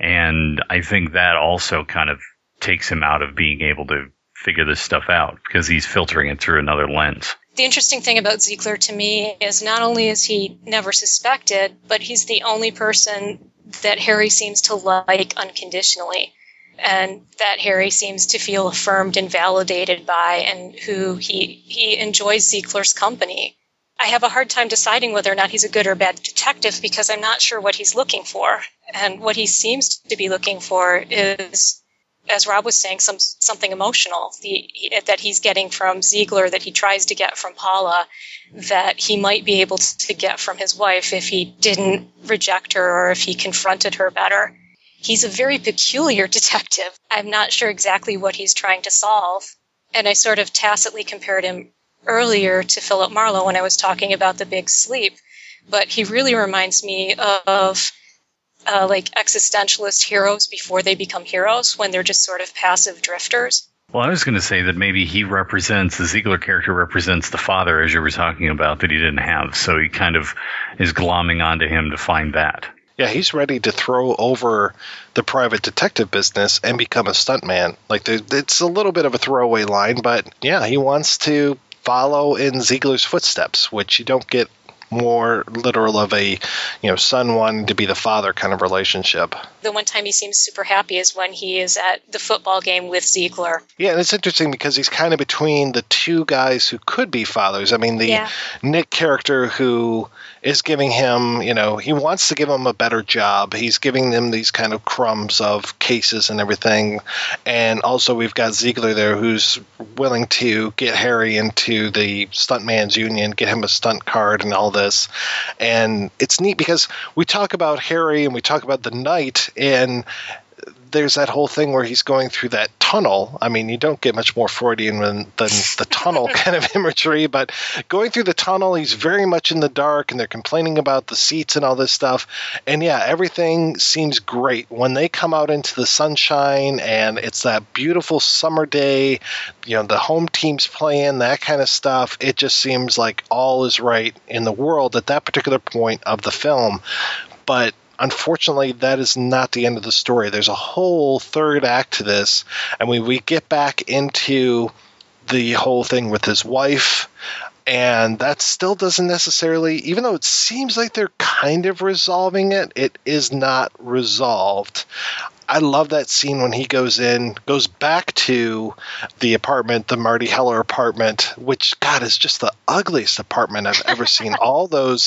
And I think that also kind of takes him out of being able to figure this stuff out because he's filtering it through another lens. The interesting thing about Ziegler to me is not only is he never suspected, but he's the only person that Harry seems to like unconditionally, and that Harry seems to feel affirmed and validated by, and who he enjoys Ziegler's company. I have a hard time deciding whether or not he's a good or bad detective because I'm not sure what he's looking for. And what he seems to be looking for is, as Rob was saying, something emotional that he's getting from Ziegler, that he tries to get from Paula, that he might be able to get from his wife if he didn't reject her or if he confronted her better. He's a very peculiar detective. I'm not sure exactly what he's trying to solve. And I sort of tacitly compared him earlier to Philip Marlowe when I was talking about The Big Sleep. But he really reminds me of like existentialist heroes before they become heroes, when they're just sort of passive drifters. Well, I was going to say that maybe the Ziegler character represents the father, as you were talking about, that he didn't have. So he kind of is glomming onto him to find that. Yeah, he's ready to throw over the private detective business and become a stuntman. Like, it's a little bit of a throwaway line, but yeah, he wants to follow in Ziegler's footsteps, which you don't get more literal of a, son wanting to be the father kind of relationship. The one time he seems super happy is when he is at the football game with Ziegler. Yeah, and it's interesting because he's kind of between the two guys who could be fathers. I mean, the Nick character who is giving him, he wants to give him a better job. He's giving them these kind of crumbs of cases and everything. And also we've got Ziegler there who's willing to get Harry into the stuntman's union, get him a stunt card and all this. And it's neat because we talk about Harry and we talk about the Knight, and there's that whole thing where he's going through that tunnel. I mean, you don't get much more Freudian than the tunnel kind of imagery, but going through the tunnel, he's very much in the dark, and they're complaining about the seats and all this stuff. And yeah, everything seems great. When they come out into the sunshine, and it's that beautiful summer day, the home team's playing, that kind of stuff, it just seems like all is right in the world at that particular point of the film. But unfortunately, that is not the end of the story. There's a whole third act to this, and we get back into the whole thing with his wife, and that still doesn't necessarily, even though it seems like they're kind of resolving it, it is not resolved. I love that scene when he goes back to the apartment, the Marty Heller apartment, which, God, is just the ugliest apartment I've ever seen. All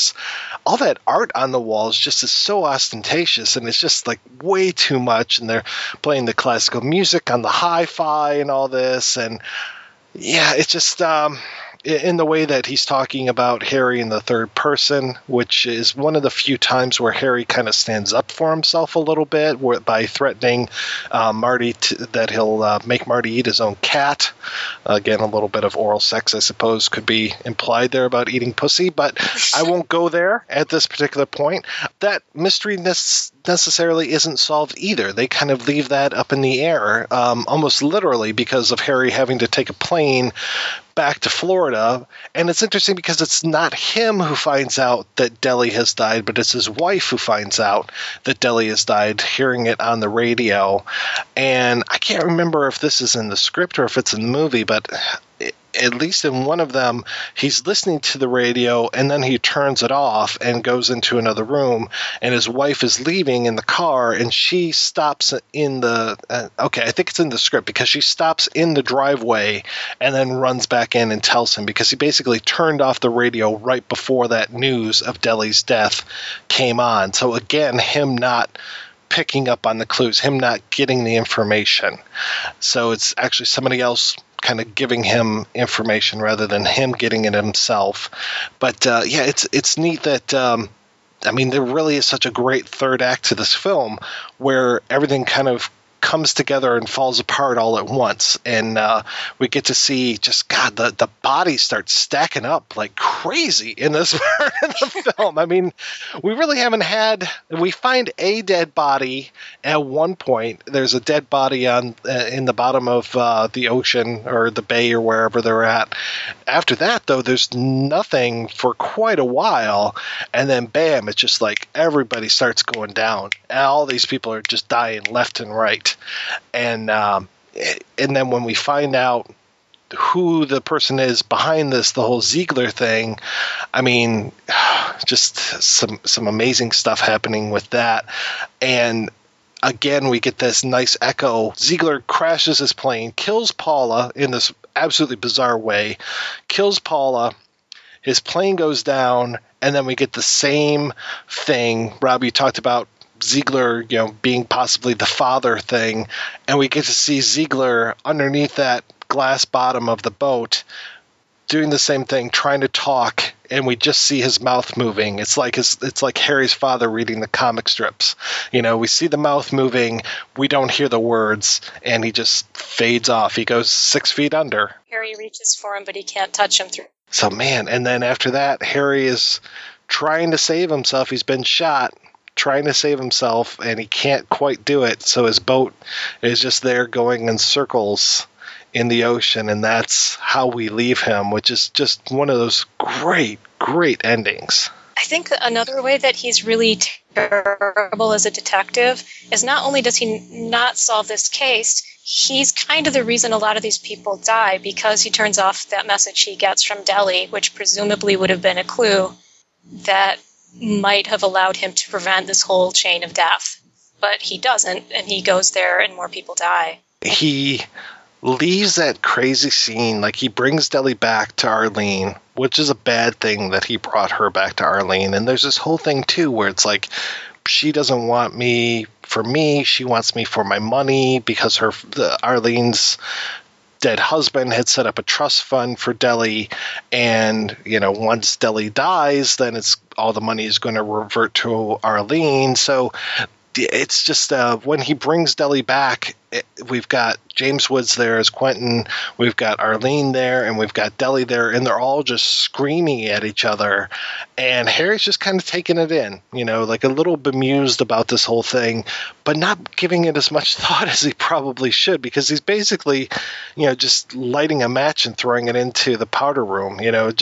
that art on the walls just is so ostentatious, and it's just like way too much. And they're playing the classical music on the hi-fi and all this. And yeah, it's just, in the way that he's talking about Harry in the third person, which is one of the few times where Harry kind of stands up for himself a little bit by threatening Marty that he'll make Marty eat his own cat. Again, a little bit of oral sex, I suppose, could be implied there about eating pussy, but I won't go there at this particular point. That mystery necessarily isn't solved either. They kind of leave that up in the air, almost literally, because of Harry having to take a plane back to Florida. And it's interesting because it's not him who finds out that Deli has died, but it's his wife who finds out that Deli has died, hearing it on the radio. And I can't remember if this is in the script or if it's in the movie, but at least in one of them, he's listening to the radio and then he turns it off and goes into another room, and his wife is leaving in the car, and she stops in the I think it's in the script, because she stops in the driveway and then runs back in and tells him, because he basically turned off the radio right before that news of Deli's death came on. So again, him not picking up on the clues, him not getting the information. So it's actually somebody else kind of giving him information rather than him getting it himself. But yeah, it's neat that there really is such a great third act to this film, where everything kind of comes together and falls apart all at once. And we get to see just, God, the bodies start stacking up like crazy in this part of the film. I mean, we really haven't had, we find a dead body at one point. There's a dead body on in the bottom of the ocean or the bay or wherever they're at. After that, though, there's nothing for quite a while. And then, bam, it's just like everybody starts going down. And all these people are just dying left and right. And then when we find out who the person is behind this, the whole Ziegler thing, I mean, just some amazing stuff happening with that. And again, we get this nice echo. Ziegler crashes his plane, kills Paula in this absolutely bizarre way, kills Paula, his plane goes down, and then we get the same thing. Rob, you talked about Ziegler, being possibly the father thing, and we get to see Ziegler underneath that glass bottom of the boat doing the same thing, trying to talk, and we just see his mouth moving. It's like Harry's father reading the comic strips. We see the mouth moving, we don't hear the words, and he just fades off. He goes 6 feet under. Harry reaches for him, but he can't touch him through. So, man, and then after that, Harry is trying to save himself. He's been shot, trying to save himself, and he can't quite do it. So his boat is just there going in circles in the ocean, and that's how we leave him, which is just one of those great, great endings. I think another way that he's really terrible as a detective is not only does he not solve this case, he's kind of the reason a lot of these people die, because he turns off that message he gets from Deli, which presumably would have been a clue that might have allowed him to prevent this whole chain of death. But he doesn't, and he goes there and more people die. He leaves that crazy scene, like he brings Deli back to Arlene, which is a bad thing that he brought her back to Arlene. And there's this whole thing, too, where it's like, she doesn't want me for me, she wants me for my money, because Arlene's dead husband had set up a trust fund for Deli, and once Deli dies, then all the money is going to revert to Arlene. So it's just when he brings Deli back, we've got James Woods there as Quentin, we've got Arlene there, and we've got Deli there, and they're all just screaming at each other, and Harry's just kind of taking it in, like a little bemused about this whole thing, but not giving it as much thought as he probably should, because he's basically, just lighting a match and throwing it into the powder room,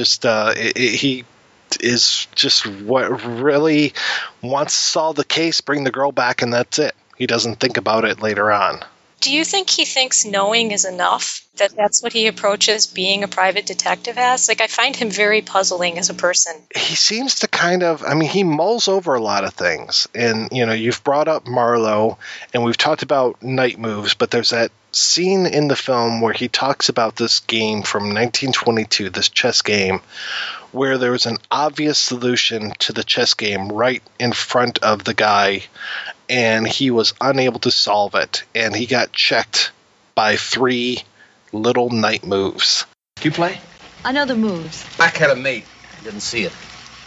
he is just what really wants to solve the case, bring the girl back, and that's it. He doesn't think about it later on. Do you think he thinks knowing is enough? That's what he approaches being a private detective as? I find him very puzzling as a person. He seems to he mulls over a lot of things. And, you've brought up Marlowe, and we've talked about Night Moves, but there's that scene in the film where he talks about this game from 1922, this chess game, where there was an obvious solution to the chess game right in front of the guy, and he was unable to solve it, and he got checked by 3 little night moves. Do you play? I know the moves. Black had a mate. I didn't see it.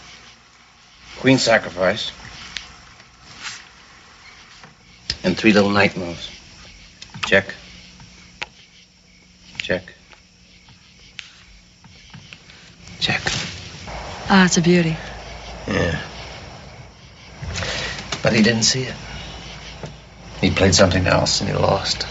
Queen sacrifice. And 3 little night moves. Check. Check. Check. Ah, it's a beauty. Yeah. But he didn't see it. He played something else and he lost.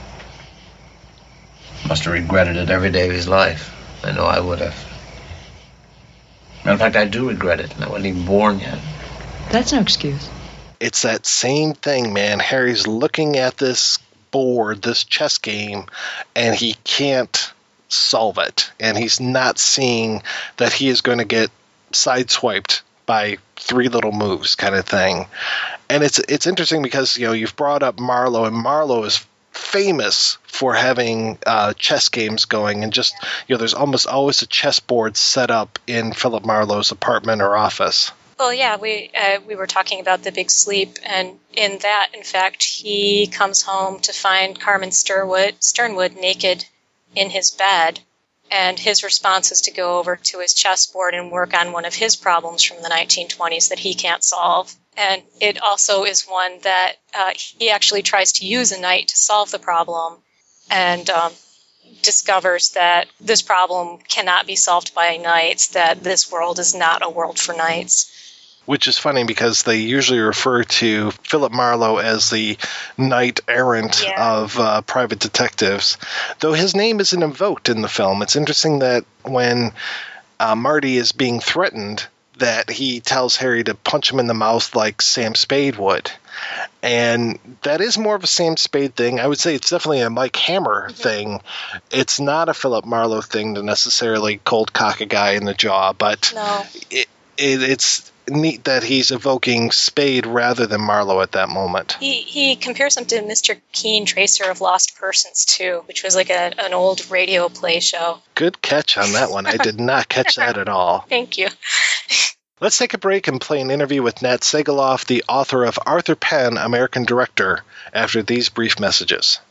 Must have regretted it every day of his life. I know I would have. Matter of fact, I do regret it, and I wasn't even born yet. That's no excuse. It's that same thing, man. Harry's looking at this board, this chess game, and he can't solve it. And he's not seeing that he is going to get sideswiped by 3 little moves kind of thing. And it's interesting because, you've brought up Marlowe, and Marlowe is famous for having chess games going, and just, there's almost always a chessboard set up in Philip Marlowe's apartment or office. Well, yeah, we were talking about The Big Sleep, and in that, in fact, he comes home to find Carmen Sternwood naked in his bed, And his response is to go over to his chessboard and work on one of his problems from the 1920s that he can't solve. And it also is one that he actually tries to use a knight to solve the problem, and discovers that this problem cannot be solved by knights, that this world is not a world for knights. Which is funny because they usually refer to Philip Marlowe as the knight errant of private detectives, though his name isn't invoked in the film. It's interesting that when Marty is being threatened, that he tells Harry to punch him in the mouth like Sam Spade would. And that is more of a Sam Spade thing. I would say it's definitely a Mike Hammer thing. It's not a Philip Marlowe thing to necessarily cold cock a guy in the jaw, but it's neat that he's evoking Spade rather than Marlowe at that moment. He compares him to Mr. Keen, Tracer of Lost Persons, too, which was like an old radio play show. Good catch on that one. I did not catch that at all. Thank you. Let's take a break and play an interview with Nat Segaloff, the author of Arthur Penn, American Director, after these brief messages.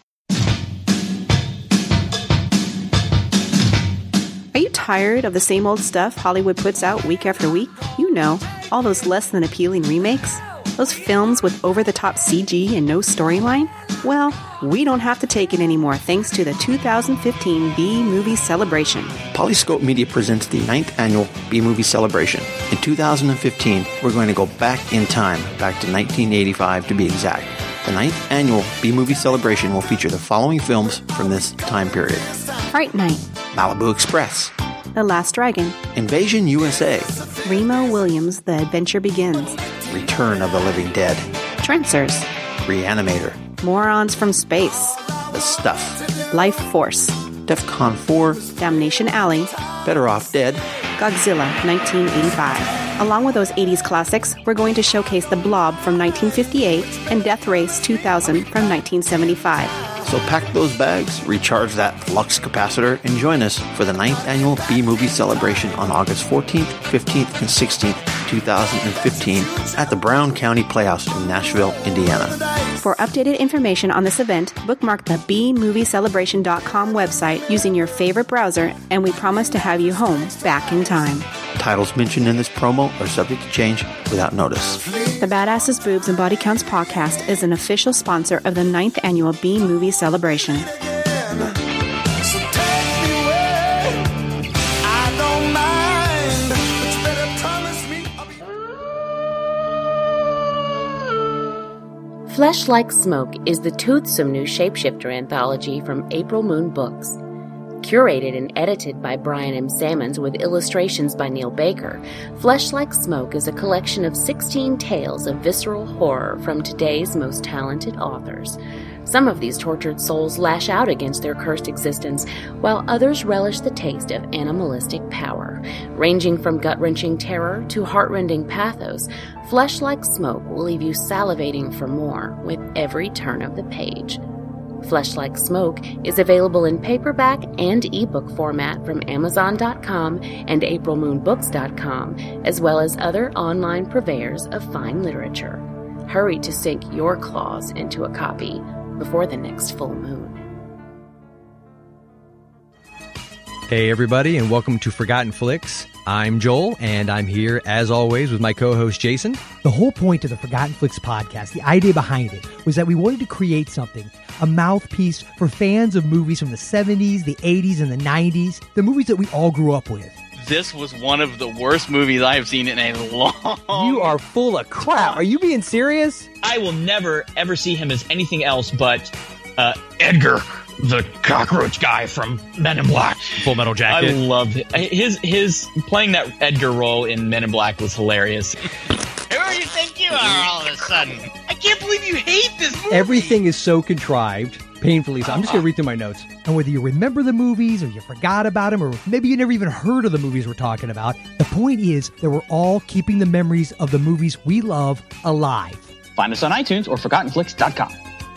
Are you tired of the same old stuff Hollywood puts out week after week? You know, all those less than appealing remakes? Those films with over-the-top CG and no storyline? Well, we don't have to take it anymore thanks to the 2015 B-Movie Celebration. Polyscope Media presents the 9th annual B-Movie Celebration. In 2015, we're going to go back in time, back to 1985 to be exact. The 9th annual B-Movie Celebration will feature the following films from this time period: Fright Night, Malibu Express, The Last Dragon, Invasion USA, Remo Williams' The Adventure Begins, Return of the Living Dead, Trancers, Reanimator, Morons from Space, The Stuff, Life Force, DEFCON 4, Damnation Alley, Better Off Dead, Godzilla 1985. Along with those 80s classics, we're going to showcase The Blob from 1958 and Death Race 2000 from 1975. So pack those bags, recharge that flux capacitor, and join us for the 9th annual B-Movie Celebration on August 14th, 15th, and 16th, 2015 at the Brown County Playhouse in Nashville, Indiana. For updated information on this event, bookmark the bmoviecelebration.com website using your favorite browser, and we promise to have you home back in time. Titles mentioned in this promo are subject to change without notice. The Badasses, Boobs, and Body Counts podcast is an official sponsor of the 9th annual B-Movie Celebration. Flesh Like Smoke is the toothsome new shapeshifter anthology from April Moon Books. Curated and edited by Brian M. Sammons with illustrations by Neil Baker, Flesh Like Smoke is a collection of 16 tales of visceral horror from today's most talented authors. Some of these tortured souls lash out against their cursed existence, while others relish the taste of animalistic power. Ranging from gut-wrenching terror to heart-rending pathos, Flesh Like Smoke will leave you salivating for more with every turn of the page. Flesh Like Smoke is available in paperback and ebook format from Amazon.com and AprilMoonBooks.com, as well as other online purveyors of fine literature. Hurry to sink your claws into a copy before the next full moon. Hey everybody, and welcome to Forgotten Flicks. I'm Joel, and I'm here, as always, with my co-host Jason. The whole point of the Forgotten Flicks podcast, the idea behind it, was that we wanted to create something, a mouthpiece for fans of movies from the 70s, the 80s, and the 90s, the movies that we all grew up with. This was one of the worst movies I have seen in a long... You are full of crap. Are you being serious? I will never, ever see him as anything else but Edgar, the cockroach guy from Men in Black. Full Metal Jacket. I loved it. His playing that Edgar role in Men in Black was hilarious. Who do you think you are all of a sudden? I can't believe you hate this movie. Everything is so contrived, painfully so. I'm just going to read through my notes. And whether you remember the movies or you forgot about them or maybe you never even heard of the movies we're talking about, the point is that we're all keeping the memories of the movies we love alive. Find us on iTunes or ForgottenFlix.com.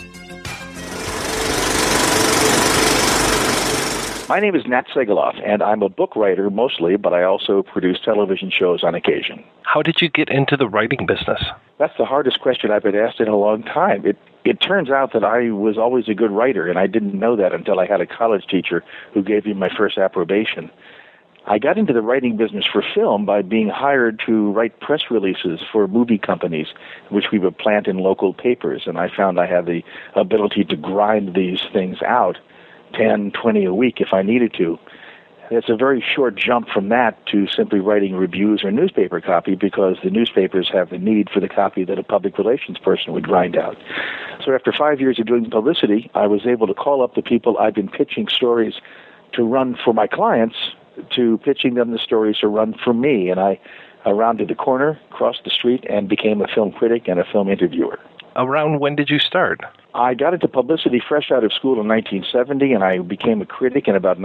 My name is Nat Segaloff, and I'm a book writer mostly, but I also produce television shows on occasion. How did you get into the writing business? That's the hardest question I've been asked in a long time. It turns out that I was always a good writer, and I didn't know that until I had a college teacher who gave me my first approbation. I got into the writing business for film by being hired to write press releases for movie companies, which we would plant in local papers, and I found I had the ability to grind these things out, 10, 20 a week if I needed to. It's a very short jump from that to simply writing reviews or newspaper copy, because the newspapers have the need for the copy that a public relations person would grind out. So after 5 years of doing publicity, I was able to call up the people I'd been pitching stories to run for my clients, to pitching them the stories to run for me. And I rounded the corner, crossed the street, and became a film critic and a film interviewer. Around when did you start? I got into publicity fresh out of school in 1970, and I became a critic in about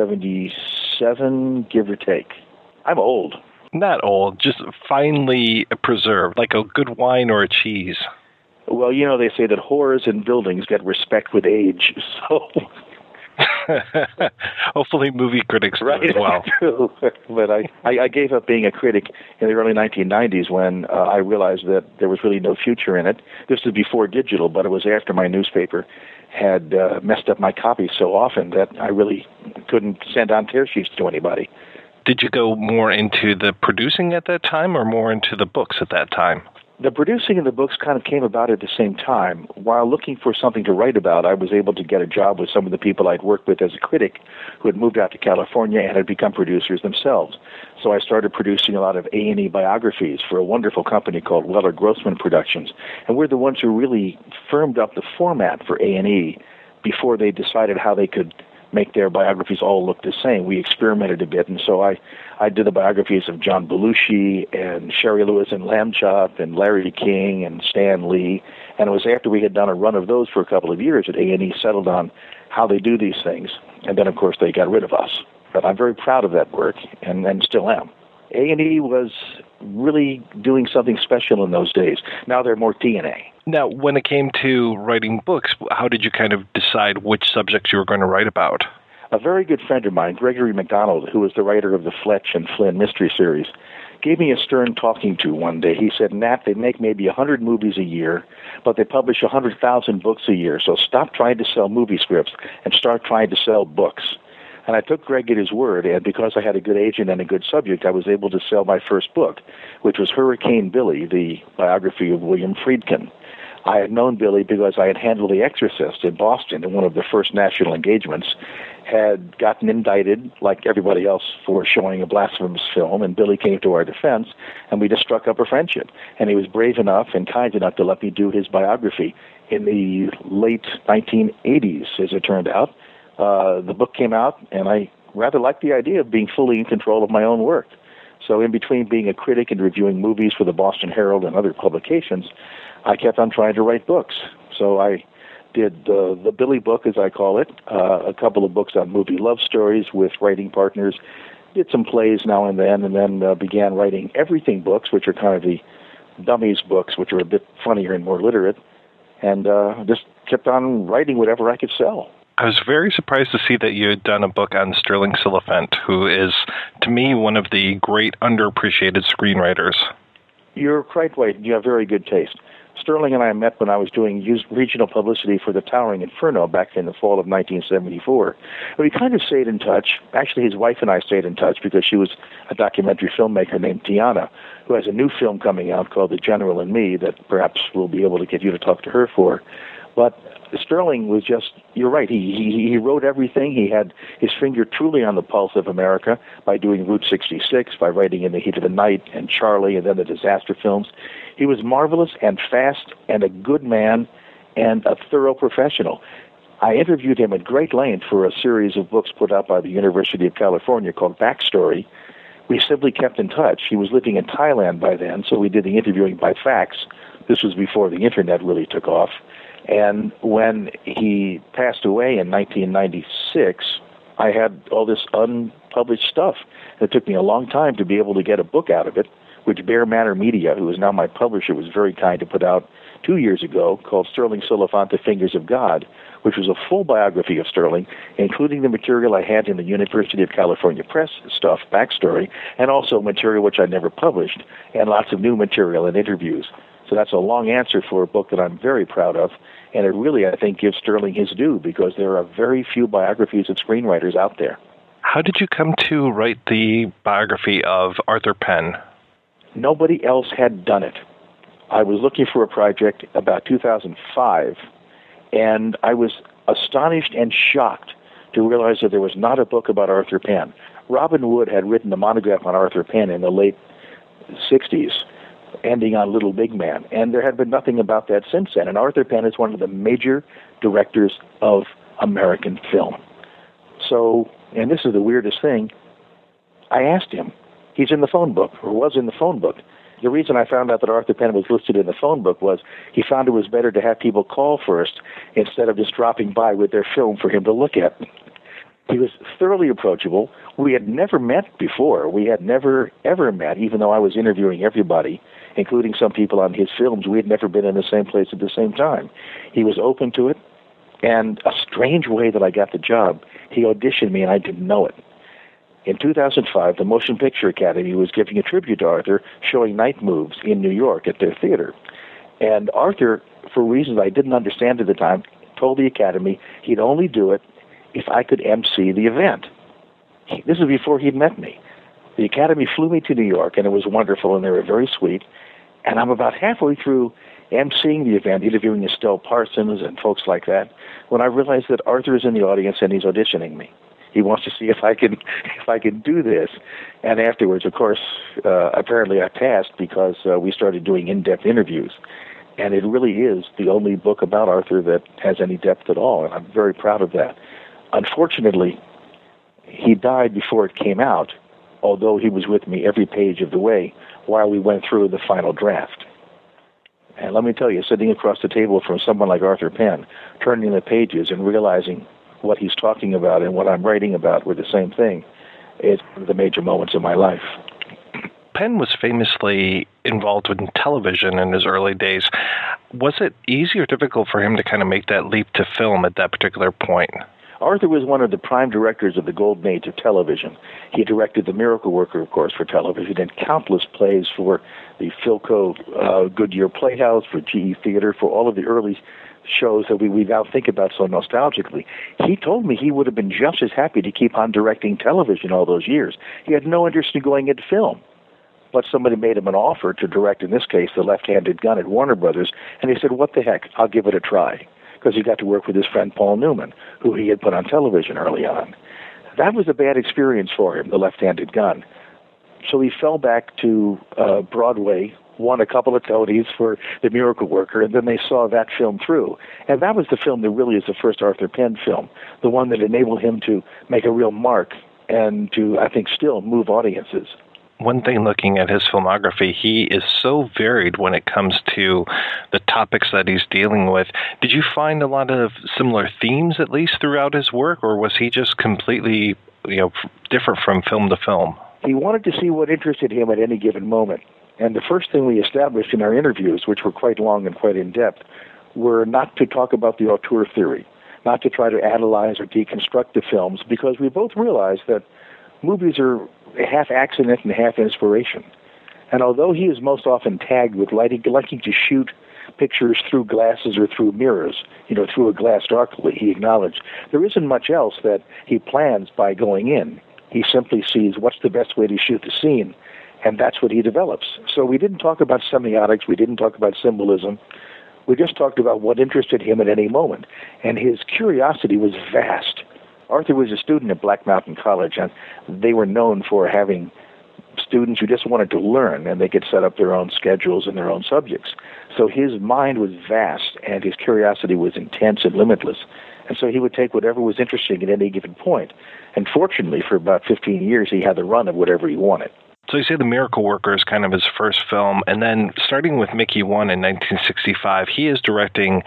1977, give or take. I'm old. Not old, just finely preserved, like a good wine or a cheese. Well, you know, they say that whores and buildings get respect with age, so... Hopefully movie critics do as well. True. But I gave up being a critic in the early 1990s when I realized that there was really no future in it. This was before digital, but it was after my newspaper had messed up my copy so often that I really couldn't send on tear sheets to anybody. Did you go more into the producing at that time or more into the books at that time? The producing and the books kind of came about at the same time. While looking for something to write about, I was able to get a job with some of the people I'd worked with as a critic who had moved out to California and had become producers themselves. So I started producing a lot of A&E biographies for a wonderful company called Weller Grossman Productions. And we're the ones who really firmed up the format for A&E before they decided how they could make their biographies all look the same. We experimented a bit, and so I did the biographies of John Belushi and Sherry Lewis and Lamb Chop and Larry King and Stan Lee, and it was after we had done a run of those for a couple of years that A&E settled on how they do these things, and then, of course, they got rid of us. But I'm very proud of that work, and still am. A&E was really doing something special in those days. Now they're more TNA. Now, when it came to writing books, how did you kind of decide which subjects you were going to write about? A very good friend of mine, Gregory MacDonald, who was the writer of the Fletch and Flynn mystery series, gave me a stern talking to one day. He said, Nat, they make maybe 100 movies a year, but they publish 100,000 books a year, so stop trying to sell movie scripts and start trying to sell books. And I took Greg at his word, and because I had a good agent and a good subject, I was able to sell my first book, which was Hurricane Billy, the biography of William Friedkin. I had known Billy because I had handled The Exorcist in Boston in one of the first national engagements, had gotten indicted, like everybody else, for showing a blasphemous film, and Billy came to our defense, and we just struck up a friendship. And he was brave enough and kind enough to let me do his biography in the late 1980s, as it turned out. The book came out, and I rather liked the idea of being fully in control of my own work. So in between being a critic and reviewing movies for the Boston Herald and other publications, I kept on trying to write books. So I did the Billy book, as I call it, a couple of books on movie love stories with writing partners, did some plays now and then began writing everything books, which are kind of the dummies books, which are a bit funnier and more literate, and just kept on writing whatever I could sell. I was very surprised to see that you had done a book on Sterling Siliphant, who is, to me, one of the great underappreciated screenwriters. You're quite right. You have very good taste. Sterling and I met when I was doing regional publicity for The Towering Inferno back in the fall of 1974. We kind of stayed in touch. Actually, his wife and I stayed in touch because she was a documentary filmmaker named Tiana, who has a new film coming out called The General and Me that perhaps we'll be able to get you to talk to her for. But Sterling was just, you're right, he wrote everything. He had his finger truly on the pulse of America by doing Route 66, by writing In the Heat of the Night and Charlie and then the disaster films. He was marvelous and fast and a good man and a thorough professional. I interviewed him at great length for a series of books put out by the University of California called Backstory. We simply kept in touch. He was living in Thailand by then, so we did the interviewing by fax. This was before the internet really took off. And when he passed away in 1996, I had all this unpublished stuff. It took me a long time to be able to get a book out of it, which Bear Manor Media, who is now my publisher, was very kind to put out 2 years ago called Sterling Silifante, Fingers of God, which was a full biography of Sterling, including the material I had in the University of California Press stuff, backstory, and also material which I never published, and lots of new material and interviews. So that's a long answer for a book that I'm very proud of, and it really, I think, gives Sterling his due, because there are very few biographies of screenwriters out there. How did you come to write the biography of Arthur Penn? Nobody else had done it. I was looking for a project about 2005, and I was astonished and shocked to realize that there was not a book about Arthur Penn. Robin Wood had written a monograph on Arthur Penn in the late 60s, ending on Little Big Man, and there had been nothing about that since then. And Arthur Penn is one of the major directors of American film. So, and this is the weirdest thing, I asked him. He's in the phone book, or was in the phone book. The reason I found out that Arthur Penn was listed in the phone book was he found it was better to have people call first instead of just dropping by with their film for him to look at. He was thoroughly approachable. We had never met before. We had never, ever met, even though I was interviewing everybody, including some people on his films. We had never been in the same place at the same time. He was open to it, and a strange way that I got the job, he auditioned me and I didn't know it. In 2005, the Motion Picture Academy was giving a tribute to Arthur, showing Night Moves in New York at their theater. And Arthur, for reasons I didn't understand at the time, told the Academy he'd only do it if I could MC the event. This was before he'd met me. The Academy flew me to New York, and it was wonderful, and they were very sweet. And I'm about halfway through emceeing the event, interviewing Estelle Parsons and folks like that, when I realized that Arthur is in the audience and he's auditioning me. He wants to see if I can do this. And afterwards, of course, apparently I passed because we started doing in-depth interviews. And it really is the only book about Arthur that has any depth at all, and I'm very proud of that. Unfortunately, he died before it came out, although he was with me every page of the way while we went through the final draft. And let me tell you, sitting across the table from someone like Arthur Penn, turning the pages and realizing what he's talking about and what I'm writing about were the same thing, is one of the major moments of my life. Penn was famously involved with television in his early days. Was it easy or difficult for him to kind of make that leap to film at that particular point? Arthur was one of the prime directors of the golden age of television. He directed The Miracle Worker, of course, for television, and countless plays for the Philco Goodyear Playhouse, for GE Theater, for all of the early shows that we now think about so nostalgically. He told me he would have been just as happy to keep on directing television all those years. He had no interest in going into film. But somebody made him an offer to direct, in this case, The Left-Handed Gun at Warner Brothers, and he said, what the heck, I'll give it a try, because he got to work with his friend Paul Newman, who he had put on television early on. That was a bad experience for him, The Left-Handed Gun. So he fell back to Broadway, won a couple of Tonys for The Miracle Worker, and then they saw that film through. And that was the film that really is the first Arthur Penn film, the one that enabled him to make a real mark and to, I think, still move audiences. One thing looking at his filmography, he is so varied when it comes to the topics that he's dealing with. Did you find a lot of similar themes, at least, throughout his work, or was he just completely, different from film to film? He wanted to see what interested him at any given moment. And the first thing we established in our interviews, which were quite long and quite in-depth, were not to talk about the auteur theory, not to try to analyze or deconstruct the films, because we both realized that movies are half accident and half inspiration. And although he is most often tagged with liking to shoot pictures through glasses or through mirrors, through a glass darkly, he acknowledged, there isn't much else that he plans by going in. He simply sees what's the best way to shoot the scene, and that's what he develops. So we didn't talk about semiotics, we didn't talk about symbolism, we just talked about what interested him at any moment. And his curiosity was vast. Arthur was a student at Black Mountain College, and they were known for having students who just wanted to learn, and they could set up their own schedules and their own subjects. So his mind was vast, and his curiosity was intense and limitless. And so he would take whatever was interesting at any given point. And fortunately, for about 15 years, he had the run of whatever he wanted. So you say The Miracle Worker is kind of his first film, and then starting with Mickey 1 in 1965, he is directing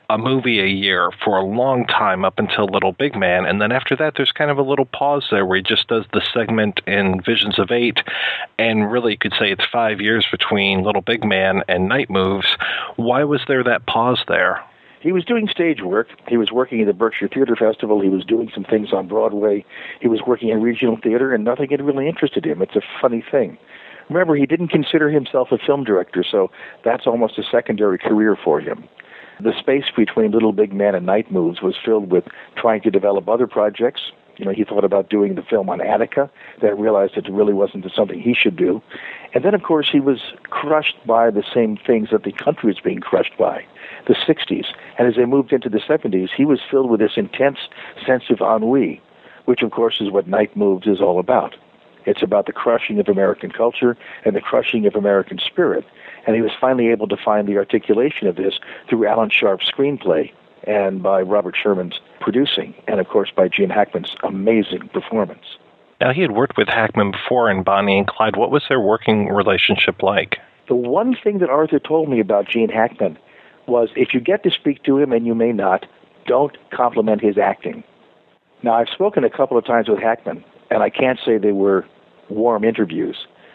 a movie a year for a long time up until Little Big Man, and then after that there's kind of a little pause there where he just does the segment in Visions of 8, and really you could say it's 5 years between Little Big Man and Night Moves. Why was there that pause there? He was doing stage work. He was working at the Berkshire Theater Festival. He was doing some things on Broadway. He was working in regional theater, and nothing had really interested him. It's a funny thing. Remember, he didn't consider himself a film director, so that's almost a secondary career for him. The space between Little Big Man and Night Moves was filled with trying to develop other projects. You know, he thought about doing the film on Attica, then realized it really wasn't something he should do. And then, of course, he was crushed by the same things that the country was being crushed by, the 60s. And as they moved into the 70s, he was filled with this intense sense of ennui, which, of course, is what Night Moves is all about. It's about the crushing of American culture and the crushing of American spirit. And he was finally able to find the articulation of this through Alan Sharp's screenplay and by Robert Sherman's producing, and of course by Gene Hackman's amazing performance. Now, he had worked with Hackman before in Bonnie and Clyde. What was their working relationship like? The one thing that Arthur told me about Gene Hackman was, if you get to speak to him, and you may not, don't compliment his acting. Now, I've spoken a couple of times with Hackman, and I can't say they were warm interviews.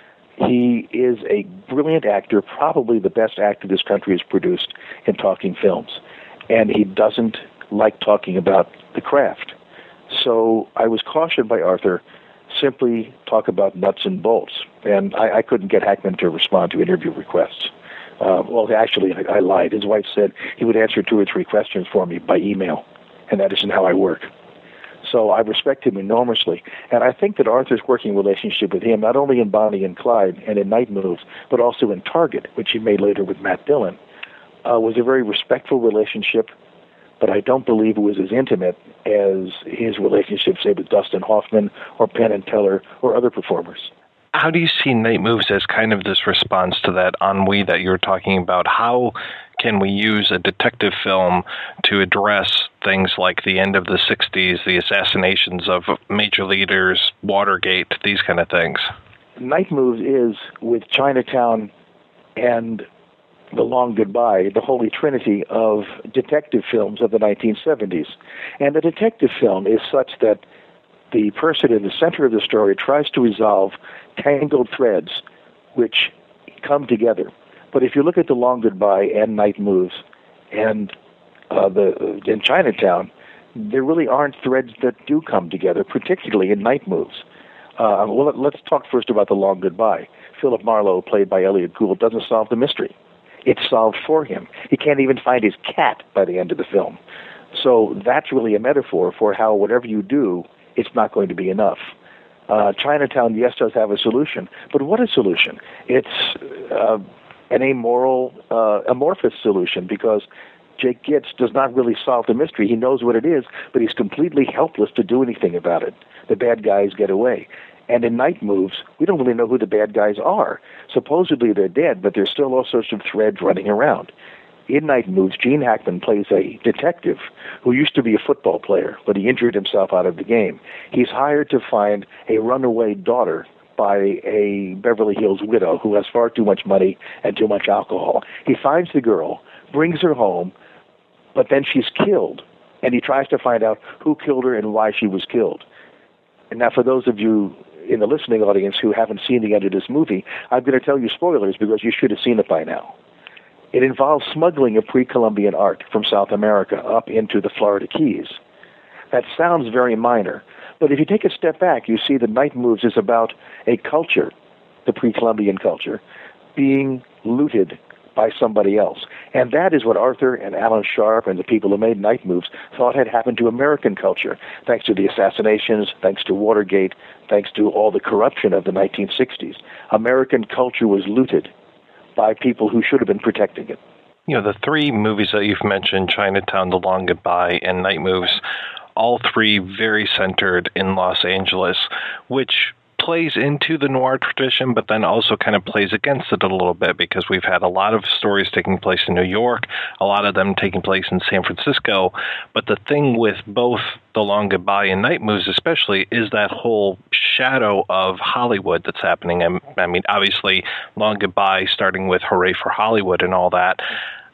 He is a brilliant actor, probably the best actor this country has produced in talking films. And he doesn't like talking about the craft. So I was cautioned by Arthur, simply talk about nuts and bolts. And I couldn't get Hackman to respond to interview requests. Well, actually, I lied. His wife said he would answer 2 or 3 questions for me by email, and that isn't how I work. So I respect him enormously. And I think that Arthur's working relationship with him, not only in Bonnie and Clyde and in Night Moves, but also in Target, which he made later with Matt Dillon, was a very respectful relationship, but I don't believe it was as intimate as his relationship, say, with Dustin Hoffman or Penn and Teller or other performers. How do you see Night Moves as kind of this response to that ennui that you were talking about? How can we use a detective film to address things like the end of the 60s, the assassinations of major leaders, Watergate, these kind of things? Night Moves is, with Chinatown and The Long Goodbye, the holy trinity of detective films of the 1970s. And the detective film is such that the person in the center of the story tries to resolve tangled threads which come together. But if you look at The Long Goodbye and Night Moves and in Chinatown, there really aren't threads that do come together, particularly in Night Moves. Well, let's talk first about The Long Goodbye. Philip Marlowe, played by Elliot Gould, doesn't solve the mystery. It's solved for him. He can't even find his cat by the end of the film. So that's really a metaphor for how whatever you do, it's not going to be enough. Chinatown, yes, does have a solution, but what a solution? It's an amoral, amorphous solution, because Jake Gitz does not really solve the mystery. He knows what it is, but he's completely helpless to do anything about it. The bad guys get away. And in Night Moves, we don't really know who the bad guys are. Supposedly they're dead, but there's still all sorts of threads running around. In Night Moves, Gene Hackman plays a detective who used to be a football player, but he injured himself out of the game. He's hired to find a runaway daughter by a Beverly Hills widow who has far too much money and too much alcohol. He finds the girl, brings her home, but then she's killed, and he tries to find out who killed her and why she was killed. And now, for those of you in the listening audience who haven't seen the end of this movie, I'm going to tell you spoilers because you should have seen it by now. It involves smuggling of pre-Columbian art from South America up into the Florida Keys. That sounds very minor, but if you take a step back, you see that Night Moves is about a culture, the pre-Columbian culture, being looted by somebody else. And that is what Arthur and Alan Sharp and the people who made Night Moves thought had happened to American culture, thanks to the assassinations, thanks to Watergate, thanks to all the corruption of the 1960s. American culture was looted by people who should have been protecting it. You know, the 3 movies that you've mentioned, Chinatown, The Long Goodbye, and Night Moves, all 3 very centered in Los Angeles, which plays into the noir tradition, but then also kind of plays against it a little bit, because we've had a lot of stories taking place in New York, a lot of them taking place in San Francisco. But the thing with both The Long Goodbye and Night Moves especially is that whole shadow of Hollywood that's happening. I mean, obviously, Long Goodbye starting with Hooray for Hollywood and all that.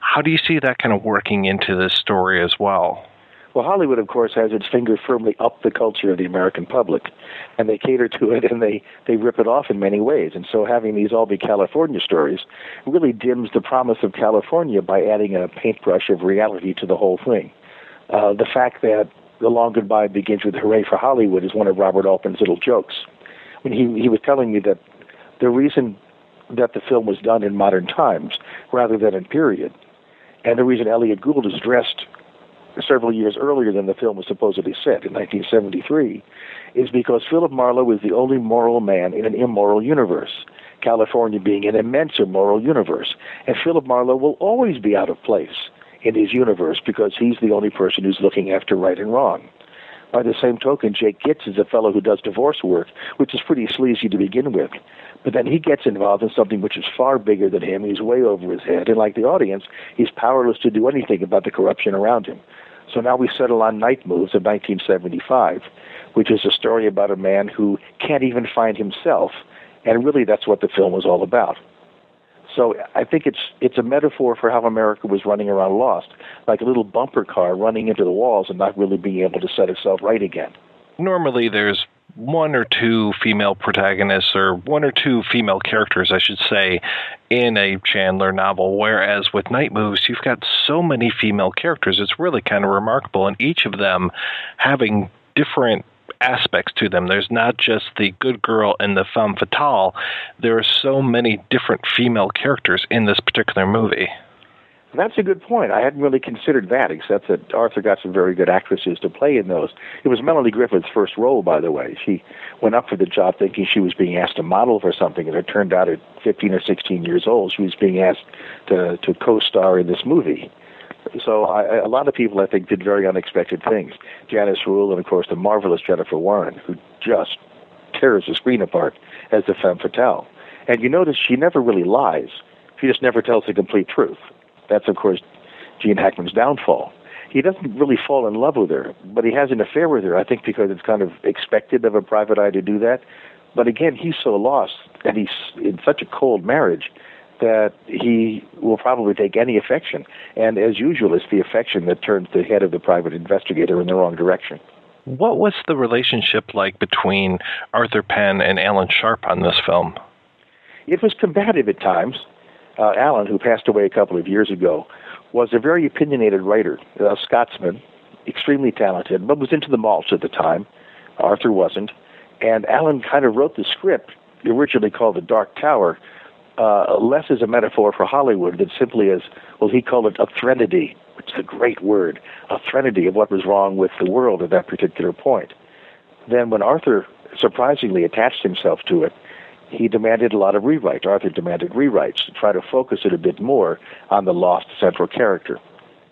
How do you see that kind of working into this story as well? Well, Hollywood, of course, has its finger firmly up the culture of the American public, and they cater to it, and they rip it off in many ways. And so having these all be California stories really dims the promise of California by adding a paintbrush of reality to the whole thing. The fact that The Long Goodbye begins with Hooray for Hollywood is one of Robert Altman's little jokes. When he was telling me that the reason that the film was done in modern times rather than in period, and the reason Elliot Gould is dressed several years earlier than the film was supposedly set in 1973, is because Philip Marlowe is the only moral man in an immoral universe, California being an immense immoral universe. And Philip Marlowe will always be out of place in his universe because he's the only person who's looking after right and wrong. By the same token, Jake Gitz is a fellow who does divorce work, which is pretty sleazy to begin with. But then he gets involved in something which is far bigger than him. He's way over his head. And like the audience, he's powerless to do anything about the corruption around him. So now we settle on Night Moves of 1975, which is a story about a man who can't even find himself. And really that's what the film was all about. So I think it's a metaphor for how America was running around lost, like a little bumper car running into the walls and not really being able to set itself right again. Normally there's one or two female protagonists, or one or two female characters, I should say, in a Chandler novel, whereas with Night Moves, you've got so many female characters. It's really kind of remarkable, and each of them having different aspects to them. There's not just the good girl and the femme fatale. There are so many different female characters in this particular movie. That's a good point. I hadn't really considered that, except that Arthur got some very good actresses to play in those. It was Melanie Griffith's first role, by the way. She went up for the job thinking she was being asked to model for something, and it turned out at 15 or 16 years old, she was being asked to co-star in this movie. So a lot of people, I think, did very unexpected things. Janice Rule and, of course, the marvelous Jennifer Warren, who just tears the screen apart as the femme fatale. And you notice she never really lies. She just never tells the complete truth. That's, of course, Gene Hackman's downfall. He doesn't really fall in love with her, but he has an affair with her, I think because it's kind of expected of a private eye to do that. But again, he's so lost, and he's in such a cold marriage that he will probably take any affection. And as usual, it's the affection that turns the head of the private investigator in the wrong direction. What was the relationship like between Arthur Penn and Alan Sharp on this film? It was combative at times. Alan, who passed away a couple of years ago, was a very opinionated writer, a Scotsman, extremely talented, but was into the malts at the time. Arthur wasn't. And Alan kind of wrote the script, originally called The Dark Tower, less as a metaphor for Hollywood than simply as, well, he called it a threnody, which is a great word, a threnody of what was wrong with the world at that particular point. Then when Arthur surprisingly attached himself to it, he demanded a lot of rewrites. Arthur demanded rewrites to try to focus it a bit more on the lost central character.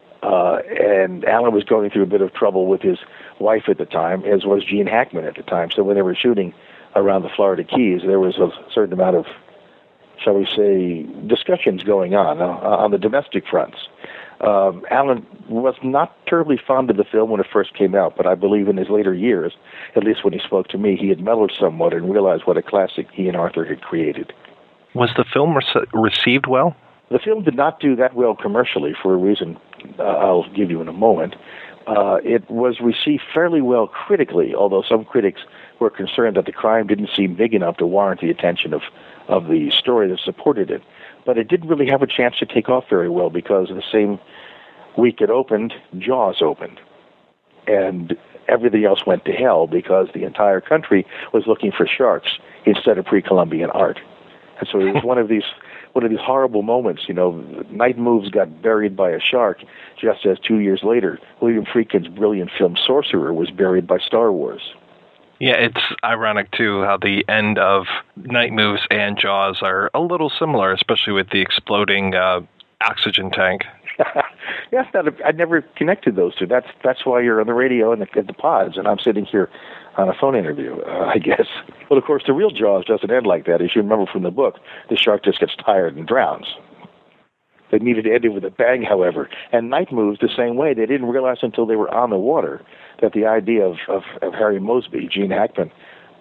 And Alan was going through a bit of trouble with his wife at the time, as was Gene Hackman at the time. So when they were shooting around the Florida Keys, there was a certain amount of, shall we say, discussions going on the domestic fronts. Alan was not terribly fond of the film when it first came out, but I believe in his later years, at least when he spoke to me, he had mellowed somewhat and realized what a classic he and Arthur had created. Was the film received well? The film did not do that well commercially for a reason I'll give you in a moment. It was received fairly well critically, although some critics were concerned that the crime didn't seem big enough to warrant the attention of the story that supported it. But it didn't really have a chance to take off very well because the same week it opened, Jaws opened. And everything else went to hell because the entire country was looking for sharks instead of pre-Columbian art. And so it was one of these horrible moments. You know, Night Moves got buried by a shark just as 2 years later, William Friedkin's brilliant film Sorcerer was buried by Star Wars. Yeah, it's ironic, too, how the end of Night Moves and Jaws are a little similar, especially with the exploding oxygen tank. Yes, I never connected those two. That's why you're on the radio and the pods, and I'm sitting here on a phone interview, I guess. But, of course, the real Jaws doesn't end like that. As you remember from the book, the shark just gets tired and drowns. They needed to end it with a bang, however. And Night Moves the same way. They didn't realize until they were on the water that the idea of Harry Mosby, Gene Hackman,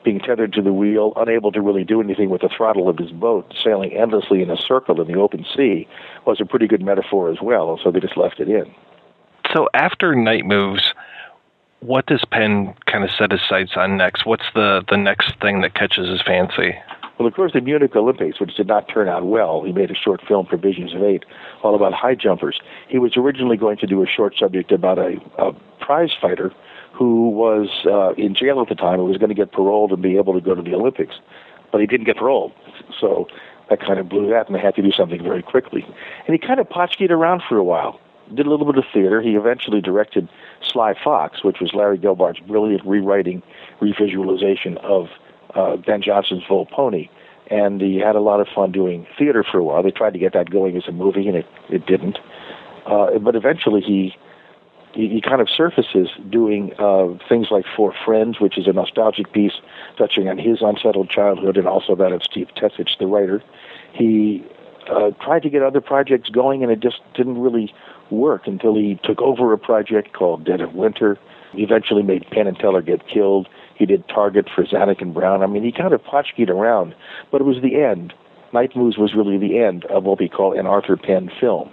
being tethered to the wheel, unable to really do anything with the throttle of his boat, sailing endlessly in a circle in the open sea, was a pretty good metaphor as well, so they just left it in. So after Night Moves, what does Penn kind of set his sights on next? What's the next thing that catches his fancy? Well, of course, the Munich Olympics, which did not turn out well. He made a short film, Provisions of 8, all about high jumpers. He was originally going to do a short subject about a prize fighter who was in jail at the time and was going to get paroled and be able to go to the Olympics. But he didn't get paroled. So that kind of blew that, and they had to do something very quickly. And he kind of potchkeyed around for a while. Did a little bit of theater. He eventually directed Sly Fox, which was Larry Gelbart's brilliant rewriting, revisualization of Ben Johnson's Volpone. And he had a lot of fun doing theater for a while. They tried to get that going as a movie, and it didn't. But eventually he kind of surfaces doing things like For Friends, which is a nostalgic piece touching on his unsettled childhood and also that of Steve Tessich, the writer. He tried to get other projects going, and it just didn't really work until he took over a project called Dead of Winter. He eventually made Penn and Teller Get Killed. He did Target for Zanuck and Brown. I mean, he kind of potchkeyed around, but it was the end. Night Moves was really the end of what we call an Arthur Penn film.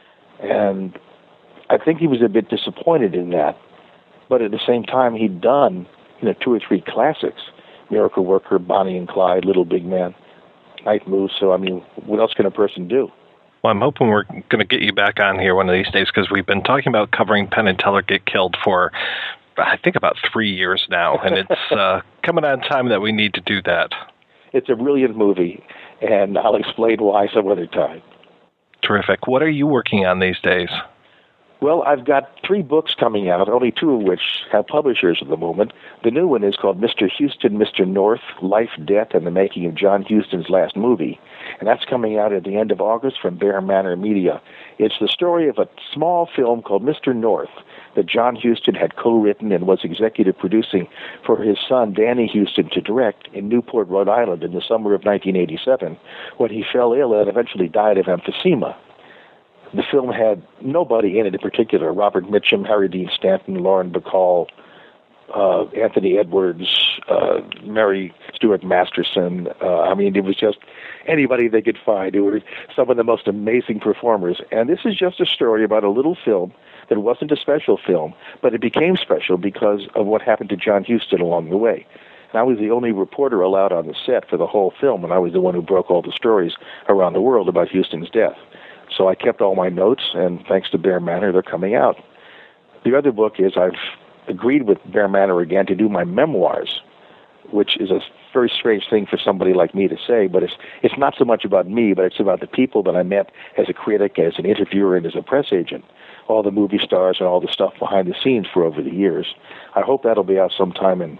And I think he was a bit disappointed in that. But at the same time, he'd done 2 or 3 classics: Miracle Worker, Bonnie and Clyde, Little Big Man, Night Moves. So, I mean, what else can a person do? Well, I'm hoping we're going to get you back on here one of these days, because we've been talking about covering Penn and Teller Get Killed for, I think, about 3 years now, and it's coming on time that we need to do that. It's a brilliant movie, and I'll explain why some other time. Terrific. What are you working on these days? Well, I've got 3 books coming out, only 2 of which have publishers at the moment. The new one is called Mr. Houston, Mr. North, Life, Death, and the Making of John Huston's Last Movie. And that's coming out at the end of August from Bear Manor Media. It's the story of a small film called Mr. North that John Huston had co-written and was executive producing for his son, Danny Huston, to direct in Newport, Rhode Island in the summer of 1987, when he fell ill and eventually died of emphysema. The film had nobody in it in particular: Robert Mitchum, Harry Dean Stanton, Lauren Bacall, Anthony Edwards, Mary Stuart Masterson. I mean, it was just anybody they could find. It were some of the most amazing performers. And this is just a story about a little film that wasn't a special film, but it became special because of what happened to John Huston along the way. And I was the only reporter allowed on the set for the whole film, and I was the one who broke all the stories around the world about Huston's death. So I kept all my notes, and thanks to Bear Manor, they're coming out. The other book is I've agreed with Bear Manor again to do my memoirs, which is a very strange thing for somebody like me to say, but it's not so much about me, but it's about the people that I met as a critic, as an interviewer, and as a press agent, all the movie stars and all the stuff behind the scenes for over the years. I hope that'll be out sometime in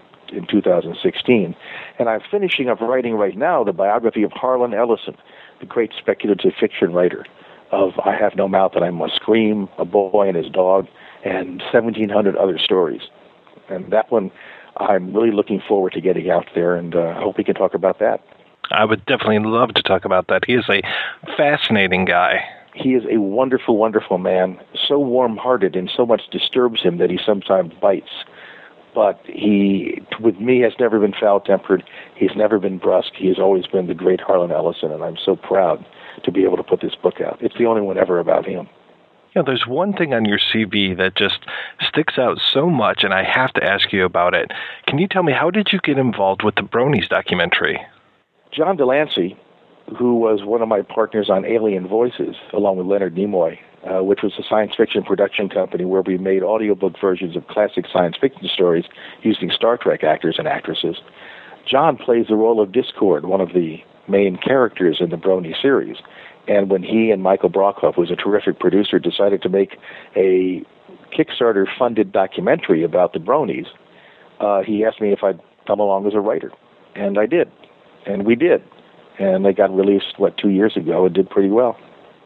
2016. And I'm finishing up writing right now the biography of Harlan Ellison, the great speculative fiction writer of I Have No Mouth and I Must Scream, A Boy and His Dog, and 1,700 other stories. And that one I'm really looking forward to getting out there, and I hope we can talk about that. I would definitely love to talk about that. He is a fascinating guy. He is a wonderful, wonderful man, so warm-hearted, and so much disturbs him that he sometimes bites. But he, with me, has never been foul-tempered. He's never been brusque. He has always been the great Harlan Ellison, and I'm so proud to be able to put this book out. It's the only one ever about him. You know, there's one thing on your CV that just sticks out so much, and I have to ask you about it. Can you tell me, how did you get involved with the Bronies documentary? John Delancey, who was one of my partners on Alien Voices, along with Leonard Nimoy, which was a science fiction production company where we made audiobook versions of classic science fiction stories using Star Trek actors and actresses. John plays the role of Discord, one of the main characters in the Brony series. And when he and Michael Brockhoff, who was a terrific producer, decided to make a Kickstarter-funded documentary about the Bronies, he asked me if I'd come along as a writer. And I did. And we did. And they got released, 2 years ago, and did pretty well.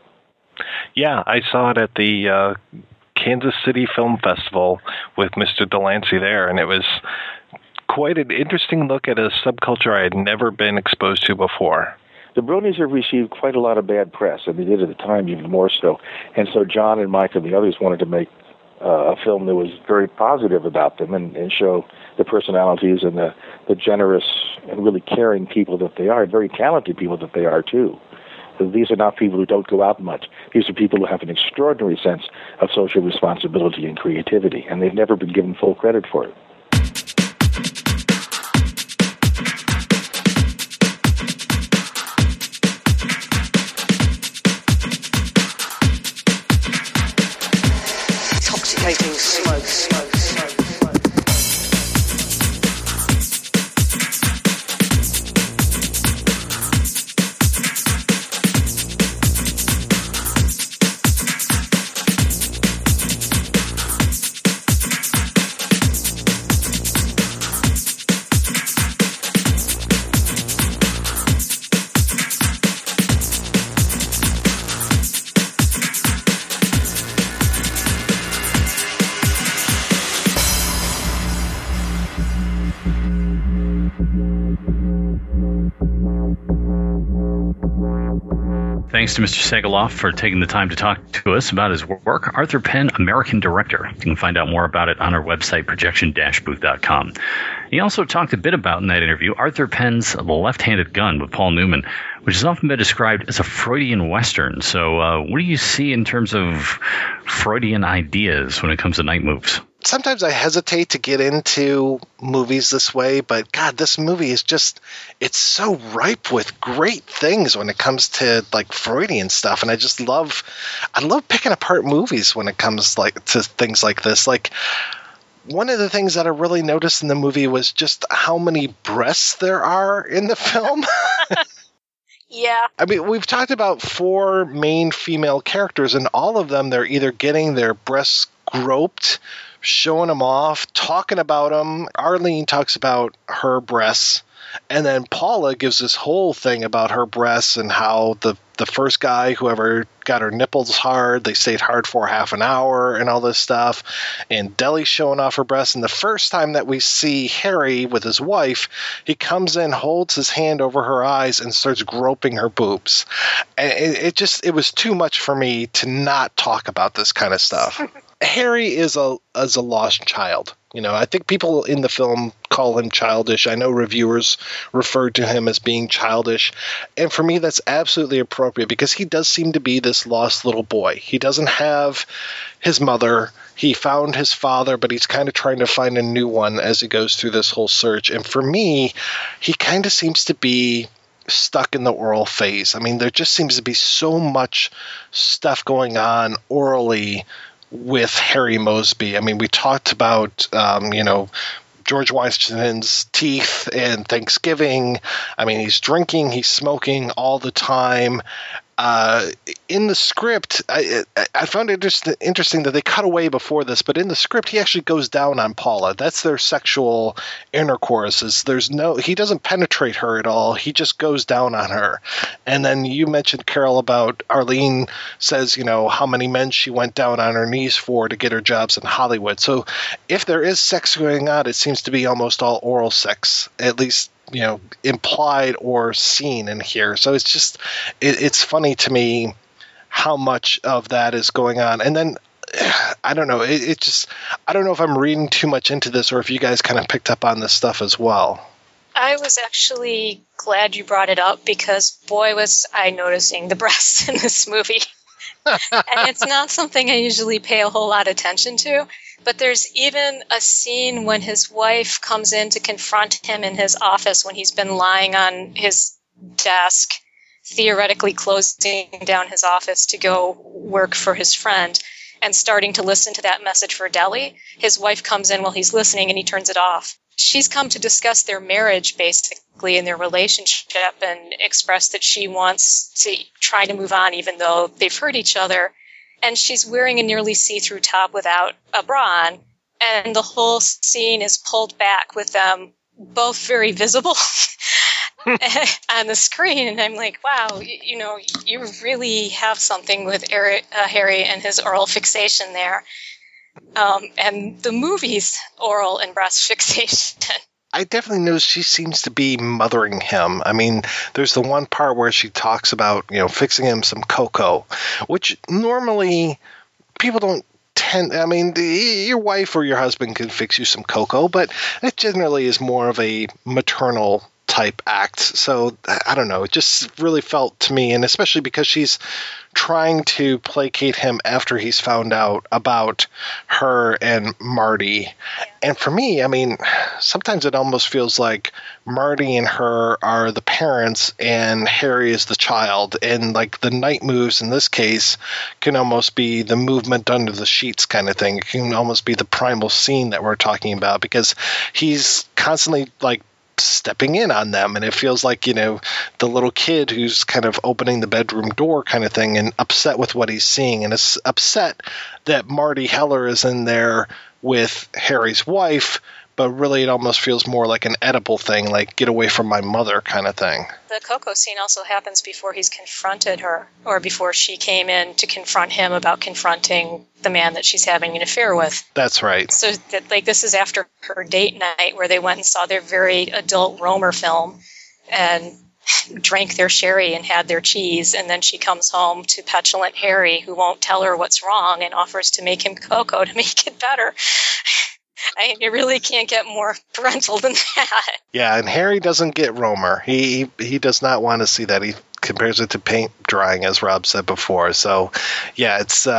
Yeah, I saw it at the Kansas City Film Festival with Mr. Delancey there, and it was quite an interesting look at a subculture I had never been exposed to before. The Bronies have received quite a lot of bad press, and they did at the time even more so. And so John and Mike and the others wanted to make a film that was very positive about them and show the personalities and the generous and really caring people that they are, very talented people that they are too. These are not people who don't go out much. These are people who have an extraordinary sense of social responsibility and creativity, and they've never been given full credit for it. Intoxicating smoke. Thanks to Mr. Segaloff for taking the time to talk to us about his work. Arthur Penn, American Director. You can find out more about it on our website, projection-booth.com. He also talked a bit about in that interview Arthur Penn's The Left-Handed Gun with Paul Newman, which has often been described as a Freudian Western. So what do you see in terms of Freudian ideas when it comes to Night Moves? Sometimes I hesitate to get into movies this way, but God, this movie is just, it's so ripe with great things when it comes to like Freudian stuff. And I love picking apart movies when it comes like to things like this. Like one of the things that I really noticed in the movie was just how many breasts there are in the film. Yeah. I mean, we've talked about 4 main female characters, and all of them, they're either getting their breasts groped, showing them off, talking about them. Arlene talks about her breasts, and then Paula gives this whole thing about her breasts and how the first guy, whoever got her nipples hard, they stayed hard for half an hour and all this stuff. And Deli's showing off her breasts. And the first time that we see Harry with his wife, he comes in, holds his hand over her eyes, and starts groping her boobs. And it was too much for me to not talk about this kind of stuff. Harry is a lost child. You know, I think people in the film call him childish. I know reviewers referred to him as being childish. And for me, that's absolutely appropriate because he does seem to be this lost little boy. He doesn't have his mother. He found his father, but he's kind of trying to find a new one as he goes through this whole search. And for me, he kind of seems to be stuck in the oral phase. I mean, there just seems to be so much stuff going on orally with Harry Mosby. I mean, we talked about, George Washington's teeth and Thanksgiving. I mean, he's drinking, he's smoking all the time. In the script, I found it interesting that they cut away before this, but in the script, he actually goes down on Paula. That's their sexual intercourse. He doesn't penetrate her at all. He just goes down on her. And then you mentioned, Carol, about Arlene says, how many men she went down on her knees for to get her jobs in Hollywood. So if there is sex going on, it seems to be almost all oral sex, at least implied or seen in here. So it's just, it's funny to me how much of that is going on. And then, I don't know, I don't know if I'm reading too much into this or if you guys kind of picked up on this stuff as well. I was actually glad you brought it up because, boy, was I noticing the breasts in this movie. And it's not something I usually pay a whole lot of attention to. But there's even a scene when his wife comes in to confront him in his office when he's been lying on his desk, theoretically closing down his office to go work for his friend and starting to listen to that message for Deli. His wife comes in while he's listening and he turns it off. She's come to discuss their marriage, basically, and their relationship and express that she wants to try to move on even though they've hurt each other. And she's wearing a nearly see-through top without a bra on. And the whole scene is pulled back with them both very visible on the screen. And I'm like, wow, you really have something with Harry and his oral fixation there. And the movie's oral and breast fixation. I definitely know she seems to be mothering him. I mean, there's the one part where she talks about, fixing him some cocoa, which normally people don't your wife or your husband can fix you some cocoa, but it generally is more of a maternal type act. So I don't know. It just really felt to me, and especially because she's trying to placate him after he's found out about her and Marty. And for me, sometimes it almost feels like Marty and her are the parents and Harry is the child. And like the night moves in this case can almost be the movement under the sheets kind of thing. It can almost be the primal scene that we're talking about, because he's constantly like stepping in on them, and it feels like, the little kid who's kind of opening the bedroom door kind of thing and upset with what he's seeing, and is upset that Marty Heller is in there with Harry's wife, but really it almost feels more like an edible thing, like get away from my mother kind of thing. The Coco scene also happens before he's confronted her, or before she came in to confront him about confronting the man that she's having an affair with. That's right. So this is after her date night where they went and saw their very adult Romer film and drank their sherry and had their cheese, and then she comes home to petulant Harry, who won't tell her what's wrong and offers to make him cocoa to make it better. You really can't get more parental than that. Yeah, and Harry doesn't get Romer. He does not want to see that. He compares it to paint drying, as Rob said before. So, yeah, it's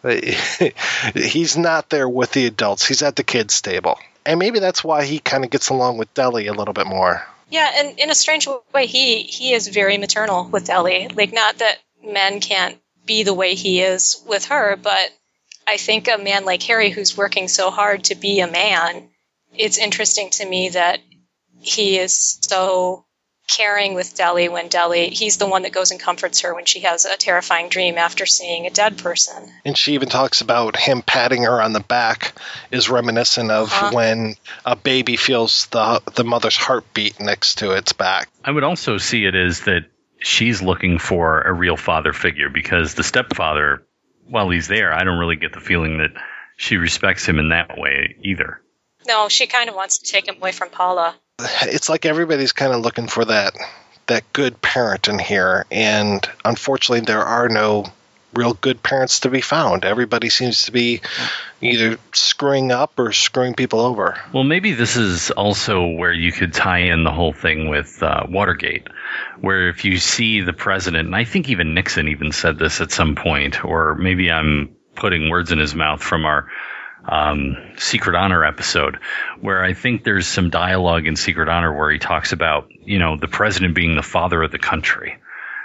he's not there with the adults. He's at the kids' table. And maybe that's why he kind of gets along with Deli a little bit more. Yeah, and in a strange way, he is very maternal with Deli. Like, not that men can't be the way he is with her, but I think a man like Harry, who's working so hard to be a man, it's interesting to me that he is so caring with Deli when he's the one that goes and comforts her when she has a terrifying dream after seeing a dead person. And she even talks about him patting her on the back is reminiscent of when a baby feels the mother's heartbeat next to its back. I would also see it as that she's looking for a real father figure, because the stepfather, while he's there, I don't really get the feeling that she respects him in that way either. No, she kind of wants to take him away from Paula. It's like everybody's kind of looking for that good parent in here, and unfortunately there are no real good parents to be found. Everybody seems to be either screwing up or screwing people over. Well, maybe this is also where you could tie in the whole thing with Watergate, where if you see the president, and I think even Nixon even said this at some point, or maybe I'm putting words in his mouth from our Secret Honor episode, where I think there's some dialogue in Secret Honor where he talks about, the president being the father of the country.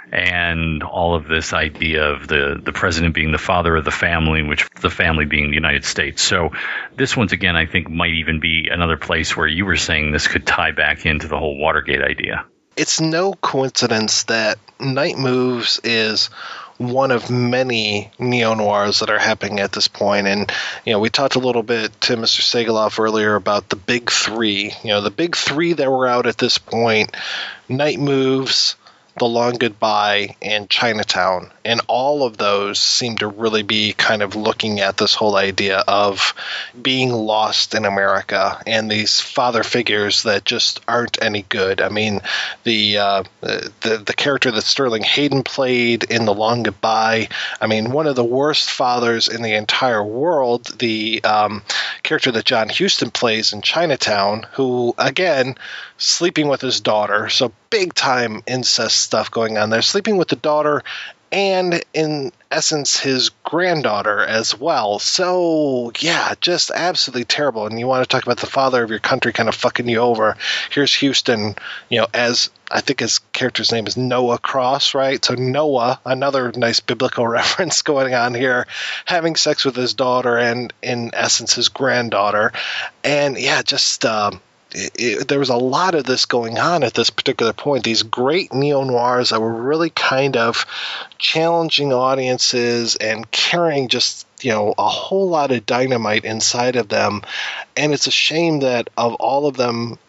And all of this idea of the president being the father of the family, which the family being the United States. So this, once again, I think might even be another place where you were saying this could tie back into the whole Watergate idea. It's no coincidence that Night Moves is one of many neo-noirs that are happening at this point. And, we talked a little bit to Mr. Segaloff earlier about the big three. The big three that were out at this point: Night Moves, The Long Goodbye, and Chinatown. And all of those seem to really be kind of looking at this whole idea of being lost in America and these father figures that just aren't any good. I mean, the character that Sterling Hayden played in The Long Goodbye, one of the worst fathers in the entire world. The character that John Huston plays in Chinatown, who, again, sleeping with his daughter, so big time incest stuff going on there, sleeping with the daughter and in essence his granddaughter as well. So yeah, just absolutely terrible. And you want to talk about the father of your country kind of fucking you over. Here's Huston, as I think his character's name is Noah Cross, right? So Noah, another nice biblical reference going on here, having sex with his daughter and in essence his granddaughter. And yeah, just there was a lot of this going on at this particular point. These great neo-noirs that were really kind of challenging audiences and carrying just, a whole lot of dynamite inside of them. And it's a shame that of all of them,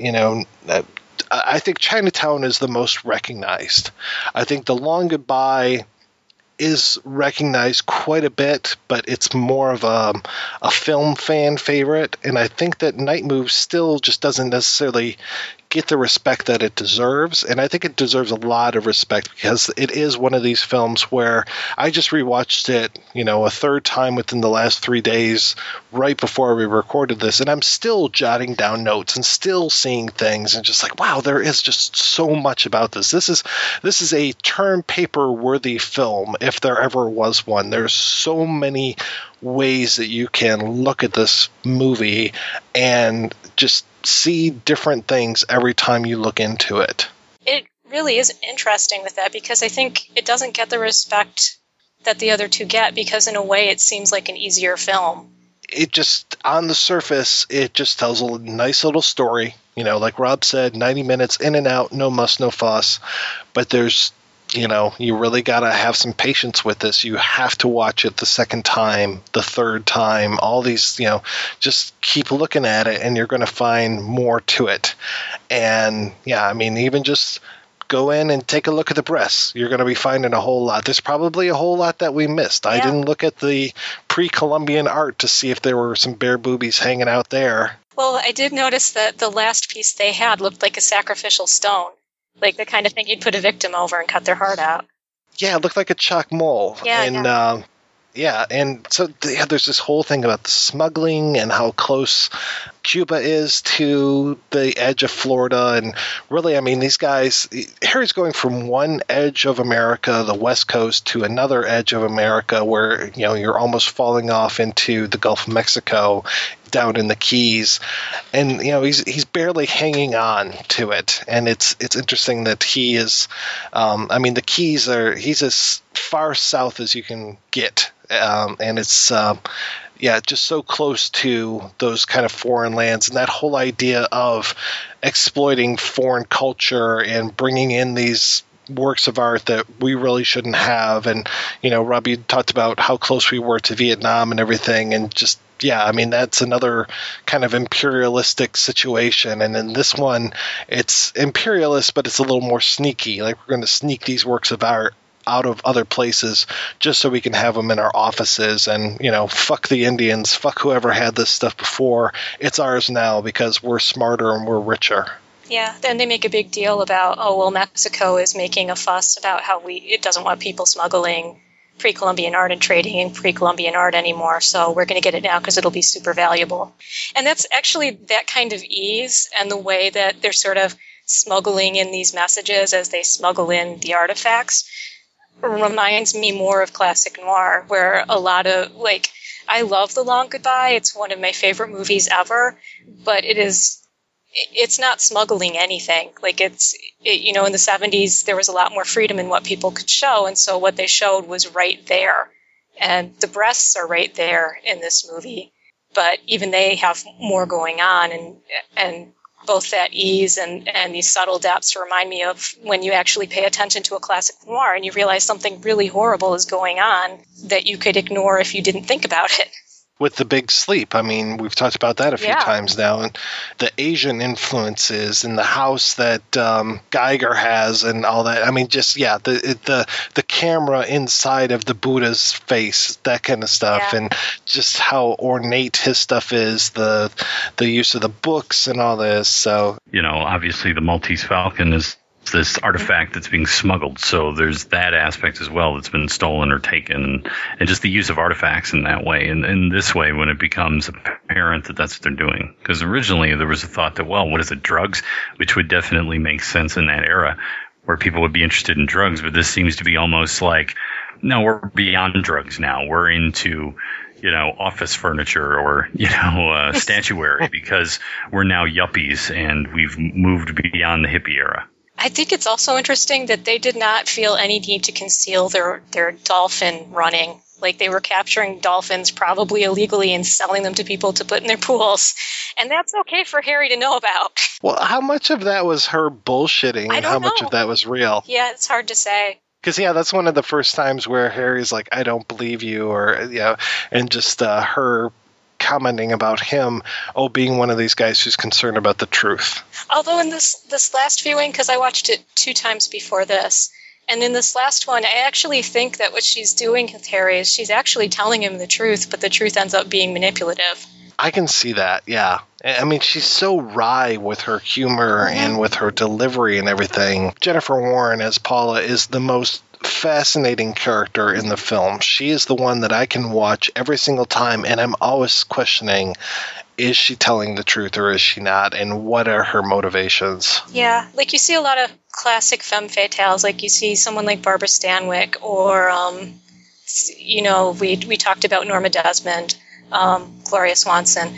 I think Chinatown is the most recognized. I think The Long Goodbye is recognized quite a bit, but it's more of a film fan favorite. And I think that Night Moves still just doesn't necessarily get the respect that it deserves, and I think it deserves a lot of respect because it is one of these films where I just rewatched it, a third time within the last 3 days right before we recorded this, and I'm still jotting down notes and still seeing things and just like, wow, there is just so much about this. This is a term paper worthy film if there ever was one. There's so many ways that you can look at this movie and just see different things every time you look into it. It really is interesting with that because I think it doesn't get the respect that the other two get because in a way it seems like an easier film. It just, on the surface, it just tells a nice little story. Like Rob said, 90 minutes in and out, no muss, no fuss. But there's, you really got to have some patience with this. You have to watch it the second time, the third time, all these, just keep looking at it and you're going to find more to it. And yeah, I mean, even just go in and take a look at the breasts. You're going to be finding a whole lot. There's probably a whole lot that we missed. Yeah. I didn't look at the pre-Columbian art to see if there were some bare boobies hanging out there. Well, I did notice that the last piece they had looked like a sacrificial stone. Like the kind of thing you'd put a victim over and cut their heart out. Yeah, it looked like a chalk mole. Yeah, and and so there's this whole thing about the smuggling and how close Cuba is to the edge of Florida. And really, I mean, these guys, Harry's going from one edge of America, the West Coast, to another edge of America where, you're almost falling off into the Gulf of Mexico down in the Keys. And, he's barely hanging on to it. And it's interesting that he is, the Keys he's as far south as you can get. And it's, just so close to those kind of foreign lands and that whole idea of exploiting foreign culture and bringing in these works of art that we really shouldn't have. And, Robbie talked about how close we were to Vietnam and everything. And just, that's another kind of imperialistic situation. And in this one, it's imperialist, but it's a little more sneaky. Like we're going to sneak these works of art out of other places just so we can have them in our offices and, fuck the Indians, fuck whoever had this stuff before. It's ours now because we're smarter and we're richer. Yeah, then they make a big deal about, Mexico is making a fuss about how it doesn't want people smuggling pre-Columbian art and trading in pre-Columbian art anymore, so we're going to get it now because it'll be super valuable. And that's actually that kind of ease and the way that they're sort of smuggling in these messages as they smuggle in the artifacts reminds me more of classic noir, where a lot of, I love The Long Goodbye. It's one of my favorite movies ever, but it's not smuggling anything. In the 70s, there was a lot more freedom in what people could show, and so what they showed was right there. And the breasts are right there in this movie, but even they have more going on, and both that ease and these subtle depths remind me of when you actually pay attention to a classic noir and you realize something really horrible is going on that you could ignore if you didn't think about it. With The Big Sleep, I mean, we've talked about that a few times now, and the Asian influences in the house that Geiger has and all that. I mean, just, the camera inside of the Buddha's face, that kind of stuff, and just how ornate his stuff is, the use of the books and all this. So, obviously the Maltese Falcon is this artifact that's being smuggled, so there's that aspect as well that's been stolen or taken, and just the use of artifacts in that way, and in this way when it becomes apparent that that's what they're doing. Because originally there was a thought that, what is it, drugs, which would definitely make sense in that era where people would be interested in drugs, but this seems to be almost like, no, we're beyond drugs now, we're into office furniture or, statuary because we're now yuppies and we've moved beyond the hippie era. I think it's also interesting that they did not feel any need to conceal their dolphin running. Like they were capturing dolphins probably illegally and selling them to people to put in their pools. And that's okay for Harry to know about. Well, how much of that was her bullshitting and how much of that was real? Yeah, it's hard to say. Because, that's one of the first times where Harry's like, I don't believe you, or, and just her commenting about him, being one of these guys who's concerned about the truth. Although in this last viewing, because I watched it 2 times before this, and in this last one, I actually think that what she's doing with Harry is she's actually telling him the truth, but the truth ends up being manipulative. I can see that, yeah. I mean, she's so wry with her humor and with her delivery and everything. Jennifer Warren as Paula is the most fascinating character in the film. She is the one that I can watch every single time, and I'm always questioning, is she telling the truth or is she not, and what are her motivations? Yeah, like you see a lot of classic femme fatales, like you see someone like Barbara Stanwyck, or, we talked about Norma Desmond, Gloria Swanson.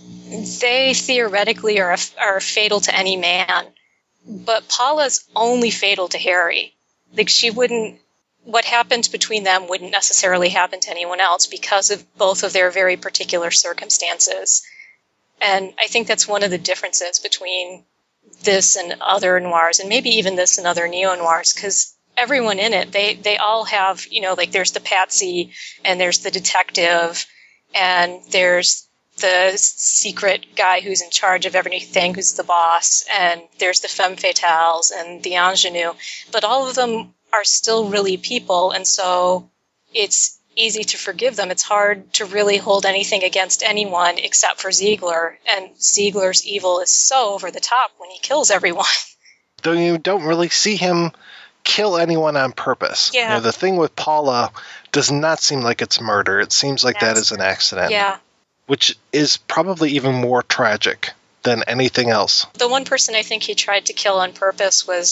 They theoretically are fatal to any man, but Paula's only fatal to Harry. Like, what happened between them wouldn't necessarily happen to anyone else because of both of their very particular circumstances. And I think that's one of the differences between this and other noirs, and maybe even this and other neo-noirs, because everyone in it, they all have, like there's the patsy, and there's the detective, and there's the secret guy who's in charge of everything, who's the boss, and there's the femme fatales and the ingenue. But all of them are still really people, and so it's easy to forgive them. It's hard to really hold anything against anyone except for Ziegler, and Ziegler's evil is so over the top when he kills everyone. Though you don't really see him kill anyone on purpose. Yeah. The thing with Paula does not seem like it's murder. It seems like that is an accident. Yeah. Which is probably even more tragic than anything else. The one person I think he tried to kill on purpose was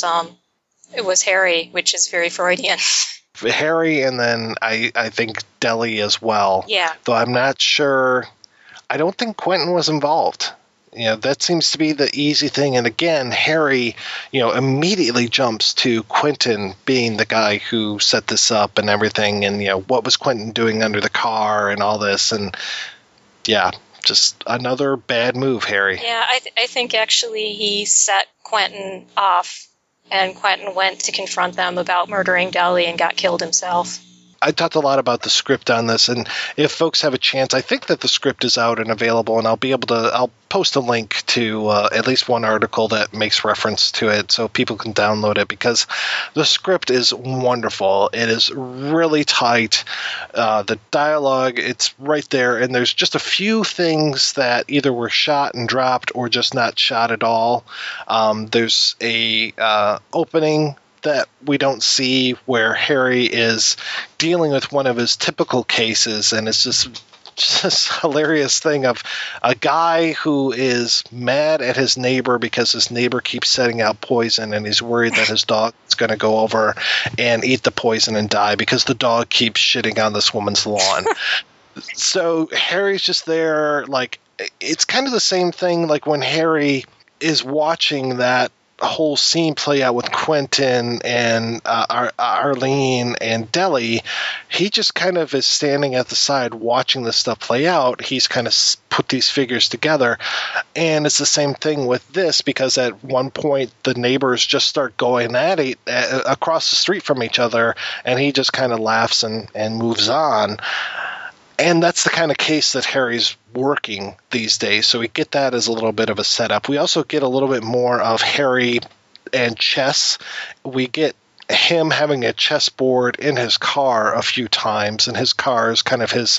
Harry, which is very Freudian. Harry, and then I think Deli as well. Yeah. Though I'm not sure. I don't think Quentin was involved. That seems to be the easy thing. And again, Harry, immediately jumps to Quentin being the guy who set this up and everything. And, what was Quentin doing under the car and all this. And, yeah, just another bad move, Harry. Yeah, I think actually he set Quentin off, and Quentin went to confront them about murdering Deli and got killed himself. I talked a lot about the script on this, and if folks have a chance, I think that the script is out and available, and I'll post a link to at least one article that makes reference to it so people can download it, because the script is wonderful. It is really tight. The dialogue, it's right there, and there's just a few things that either were shot and dropped or just not shot at all. There's a opening that we don't see where Harry is dealing with one of his typical cases, and it's just hilarious thing of a guy who is mad at his neighbor because his neighbor keeps setting out poison, and he's worried that his dog is going to go over and eat the poison and die because the dog keeps shitting on this woman's lawn. So Harry's just there, like, it's kind of the same thing like when Harry is watching that whole scene play out with Quentin and Arlene and Deli. He just kind of is standing at the side watching this stuff play out. He's kind of put these figures together, and it's the same thing with this, because at one point the neighbors just start going at it across the street from each other, and he just kind of laughs and moves on. And that's the kind of case that Harry's working these days. So we get that as a little bit of a setup. We also get a little bit more of Harry and chess. We get him having a chessboard in his car a few times, and his car is kind of his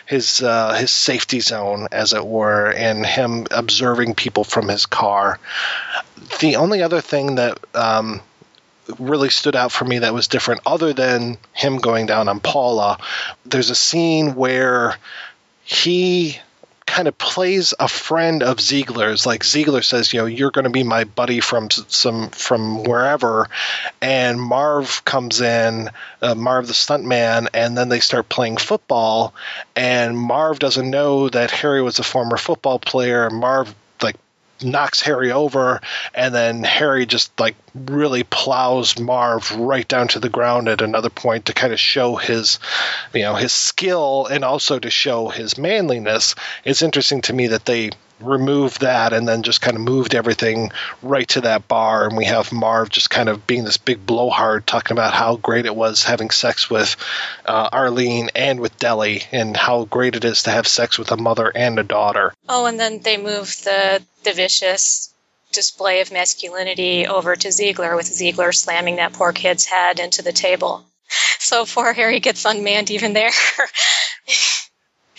safety zone, as it were, and him observing people from his car. The only other thing that really stood out for me that was different, other than him going down on Paula, there's a scene where he kind of plays a friend of Ziegler's. Like, Ziegler says, you're going to be my buddy from wherever, and Marv comes in, Marv the stuntman, and then they start playing football, and Marv doesn't know that Harry was a former football player. Marv knocks Harry over, and then Harry just really plows Marv right down to the ground at another point to kind of show his skill and also to show his manliness. It's interesting to me that they removed that and then just kind of moved everything right to that bar, and we have Marv just kind of being this big blowhard talking about how great it was having sex with Arlene and with Deli, and how great it is to have sex with a mother and a daughter. Oh, and then they moved the vicious display of masculinity over to Ziegler, with Ziegler slamming that poor kid's head into the table. So poor Harry gets unmanned even there.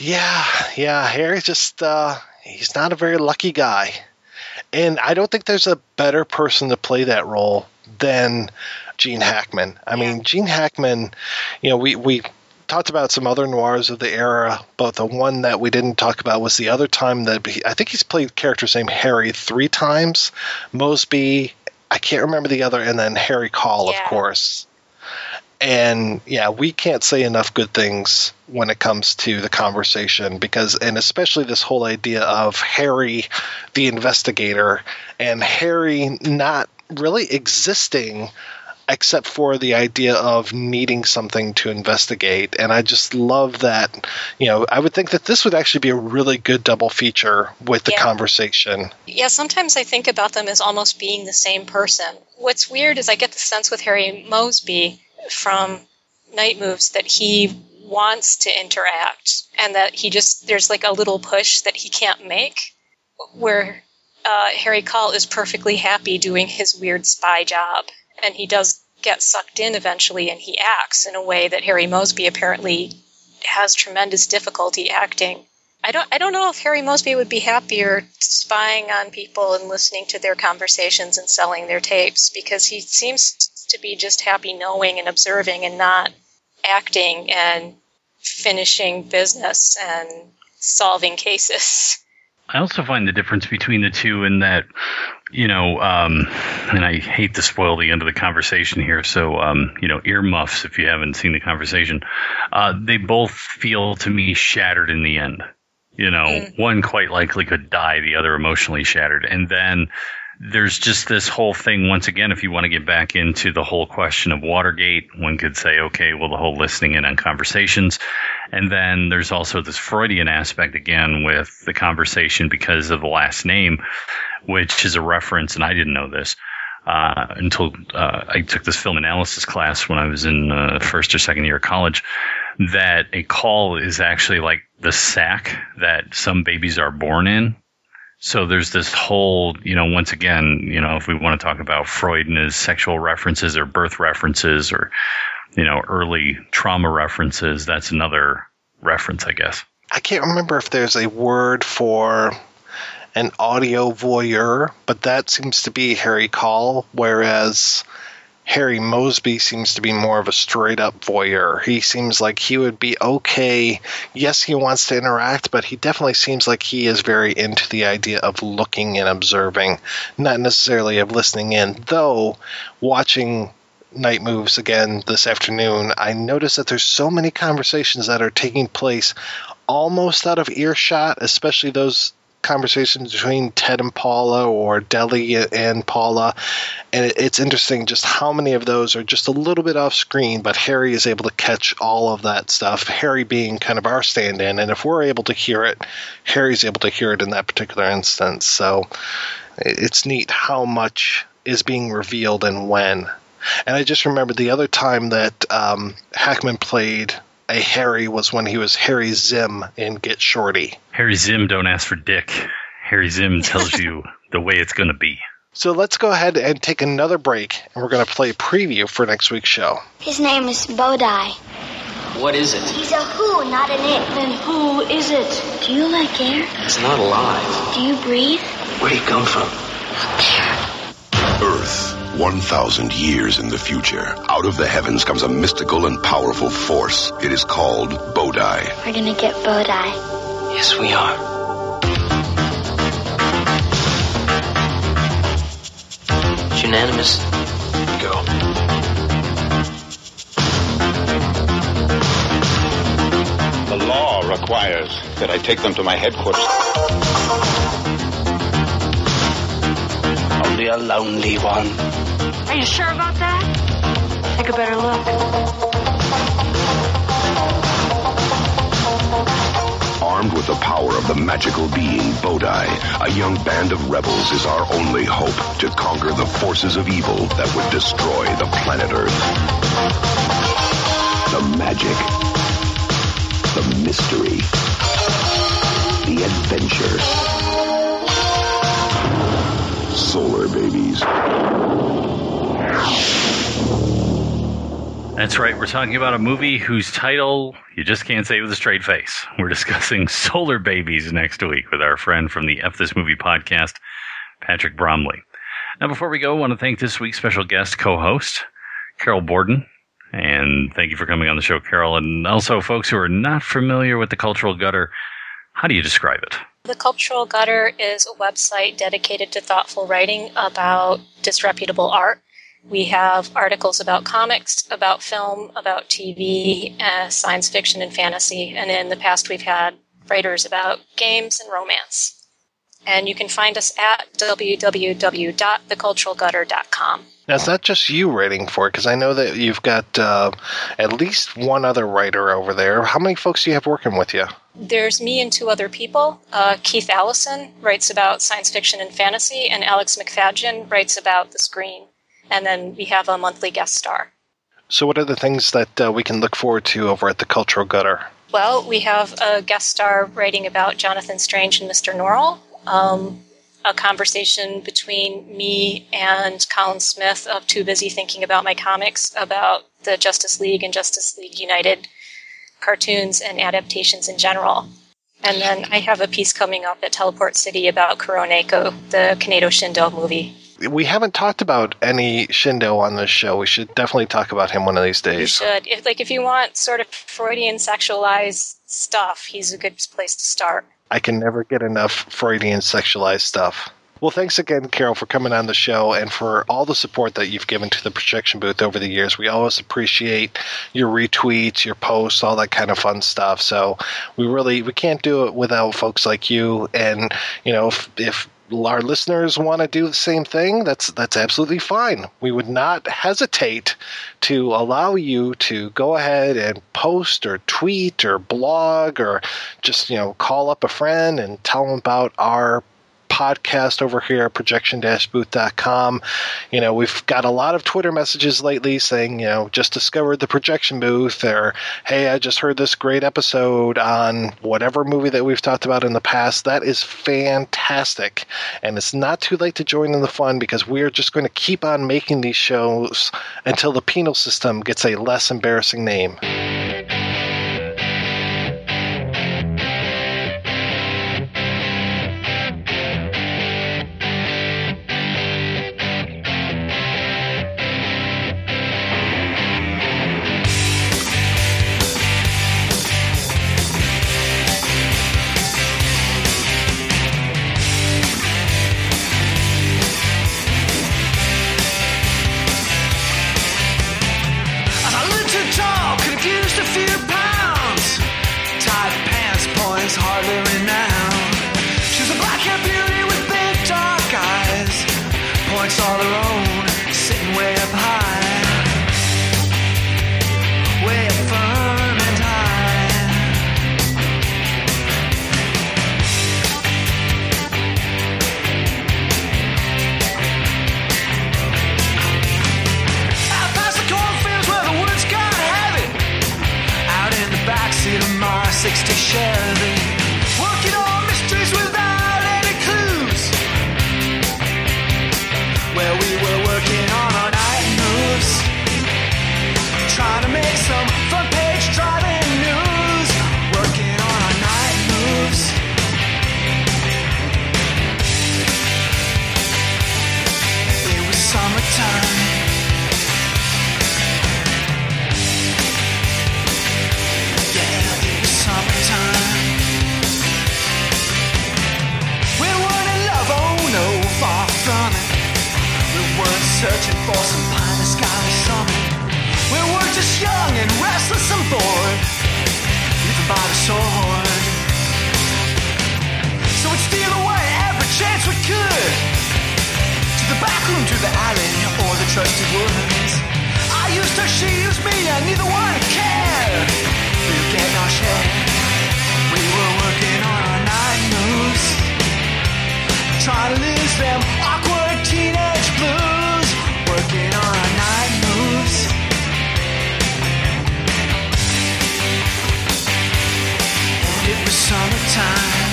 Yeah. Harry's just, he's not a very lucky guy. And I don't think there's a better person to play that role than Gene Hackman. I mean, Gene Hackman, we talked about some other noirs of the era, but the one that we didn't talk about was the other time that I think he's played characters named Harry 3 times. Mosby, I can't remember the other, and then Harry Caul, of course. And we can't say enough good things when it comes to the conversation and especially this whole idea of Harry, the investigator, and Harry not really existing except for the idea of needing something to investigate. And I just love that, I would think that this would actually be a really good double feature with the conversation. Yeah, sometimes I think about them as almost being the same person. What's weird is I get the sense with Harry Mosby from Night Moves that he wants to interact and that there's like a little push that he can't make, where Harry Caul is perfectly happy doing his weird spy job, and he does get sucked in eventually, and he acts in a way that Harry Mosby apparently has tremendous difficulty acting. I don't know if Harry Mosby would be happier spying on people and listening to their conversations and selling their tapes, because he seems to be just happy knowing and observing and not acting and finishing business and solving cases. I also find the difference between the two in that, and I hate to spoil the end of the conversation here, so, earmuffs if you haven't seen the conversation. They both feel to me shattered in the end. One quite likely could die, the other emotionally shattered. And then there's just this whole thing, once again, if you want to get back into the whole question of Watergate, one could say, okay, well, the whole listening in on conversations. And then there's also this Freudian aspect, again, with the conversation because of the last name, which is a reference, and I didn't know this until I took this film analysis class when I was in first or second year of college, that a call is actually like the sac that some babies are born in. So there's this whole, once again, if we want to talk about Freud and his sexual references or birth references or, early trauma references, that's another reference, I guess. I can't remember if there's a word for an audio voyeur, but that seems to be Harry Caul, whereas Harry Mosby seems to be more of a straight-up voyeur. He seems like he would be okay. Yes, he wants to interact, but he definitely seems like he is very into the idea of looking and observing, not necessarily of listening in. Though, watching Night Moves again this afternoon, I noticed that there's so many conversations that are taking place almost out of earshot, especially those conversations between Ted and Paula or Deli and Paula, and it's interesting just how many of those are just a little bit off screen, but Harry is able to catch all of that stuff, Harry being kind of our stand-in, and if we're able to hear it, Harry's able to hear it in that particular instance. So it's neat how much is being revealed and when. And I just remember the other time that Hackman played a Harry was when he was Harry Zim in Get Shorty. Harry Zim don't ask for dick. Harry Zim tells you the way it's going to be. So let's go ahead and take another break, and we're going to play a preview for next week's show. His name is Bodai. What is it? He's a who, not an it. Then who is it? Do you like air? It's not alive. Do you breathe? Where'd he come from? Earth, 1,000 years in the future. Out of the heavens comes a mystical and powerful force. It is called Bodai. We're gonna get Bodai. Yes, we are. It's unanimous. Go. The law requires that I take them to my headquarters. I'll be a lonely one. Are you sure about that? Take a better look. Armed with the power of the magical being Bodai, a young band of rebels is our only hope to conquer the forces of evil that would destroy the planet Earth. The magic, the mystery, the adventure. Solar Babies. That's right. We're talking about a movie whose title you just can't say with a straight face. We're discussing Solar Babies next week with our friend from the F This Movie podcast, Patrick Bromley. Now, before we go, I want to thank this week's special guest co-host, Carol Borden. And thank you for coming on the show, Carol. And also, folks who are not familiar with the Cultural Gutter, how do you describe it? The Cultural Gutter is a website dedicated to thoughtful writing about disreputable art. We have articles about comics, about film, about TV, science fiction, and fantasy. And in the past, we've had writers about games and romance. And you can find us at www.theculturalgutter.com. Now, it's not just you writing for it, because I know that you've got at least one other writer over there. How many folks do you have working with you? There's me and two other people. Keith Allison writes about science fiction and fantasy, and Alex McFadgen writes about the screen. And then we have a monthly guest star. So what are the things that we can look forward to over at the Cultural Gutter? Well, we have a guest star writing about Jonathan Strange and Mr. Norrell. A conversation between me and Colin Smith of Too Busy Thinking About My Comics about the Justice League and Justice League United cartoons and adaptations in general. And then I have a piece coming up at Teleport City about Kuroneko, the Kaneto Shindo movie. We haven't talked about any Shindo on this show. We should definitely talk about him one of these days. You should. If you want sort of Freudian sexualized stuff, he's a good place to start. I can never get enough Freudian sexualized stuff. Well, thanks again, Carol, for coming on the show and for all the support that you've given to the Projection Booth over the years. We always appreciate your retweets, your posts, all that kind of fun stuff. So we can't do it without folks like you. And, if our listeners want to do the same thing, that's absolutely fine. We would not hesitate to allow you to go ahead and post or tweet or blog or just, call up a friend and tell them about our podcast over here at projection-booth.com. We've got a lot of Twitter messages lately saying, just discovered the Projection Booth, or, hey, I just heard this great episode on whatever movie that we've talked about in the past. That is fantastic. And it's not too late to join in the fun, because we're just going to keep on making these shows until the penal system gets a less embarrassing name. Searching for some pie in the sky or something. We were just young and restless and bored, living by the sword. So we'd steal away every chance we could, to the back room, to the alley, or the trusted woods. I used her, she used me, and neither one cared. We were getting our share. We were working on our night moves, trying to lose them awkward teenage blues. Working on our night moves. And it was summertime.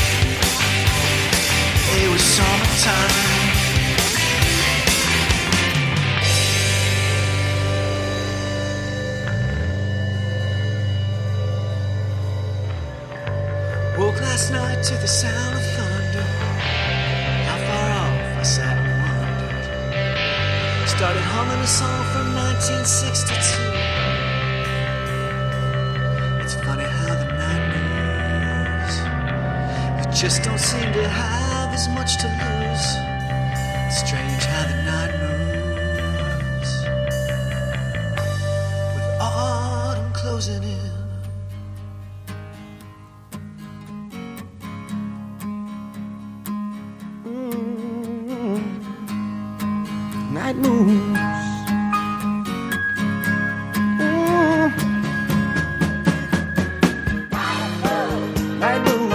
It was summertime. the sound of thunder. How far off I sat and wondered. Started humming a song from 1962. It's funny how the night moves. You just don't seem to have as much to lose. Strange how the night moves. With autumn closing in. Night moves. Night moves.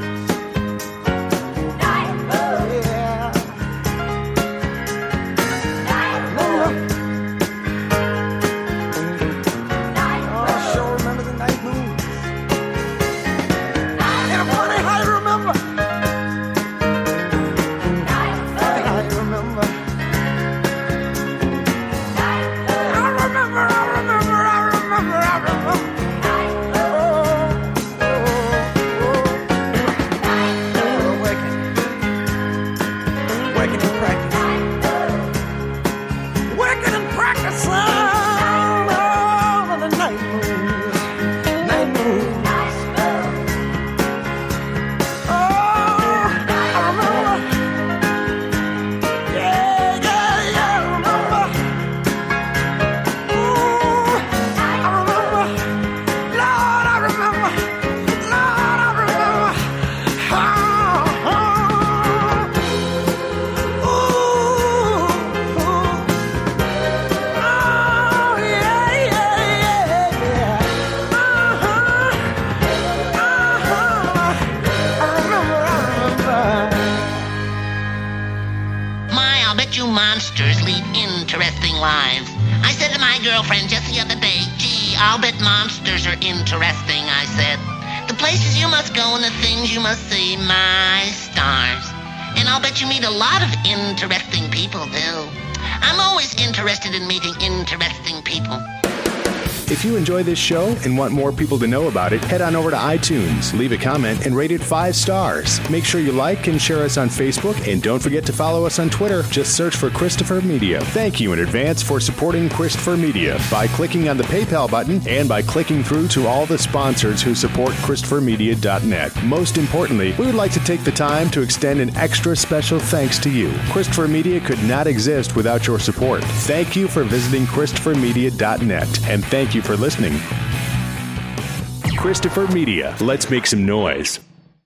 monsters lead interesting lives. I said to my girlfriend just the other day, gee, I'll bet monsters are interesting, I said. The places you must go and the things you must see, my stars. And I'll bet you meet a lot of interesting people, too. I'm always interested in meeting interesting people. If you enjoy this show and want more people to know about it, head on over to iTunes, leave a comment, and rate it 5 stars. Make sure you like and share us on Facebook, and don't forget to follow us on Twitter. Just search for Christopher Media. Thank you in advance for supporting Christopher Media by clicking on the PayPal button and by clicking through to all the sponsors who support ChristopherMedia.net. Most importantly, we would like to take the time to extend an extra special thanks to you. Christopher Media could not exist without your support. Thank you for visiting ChristopherMedia.net, and thank you for listening. Christopher Media. Let's make some noise.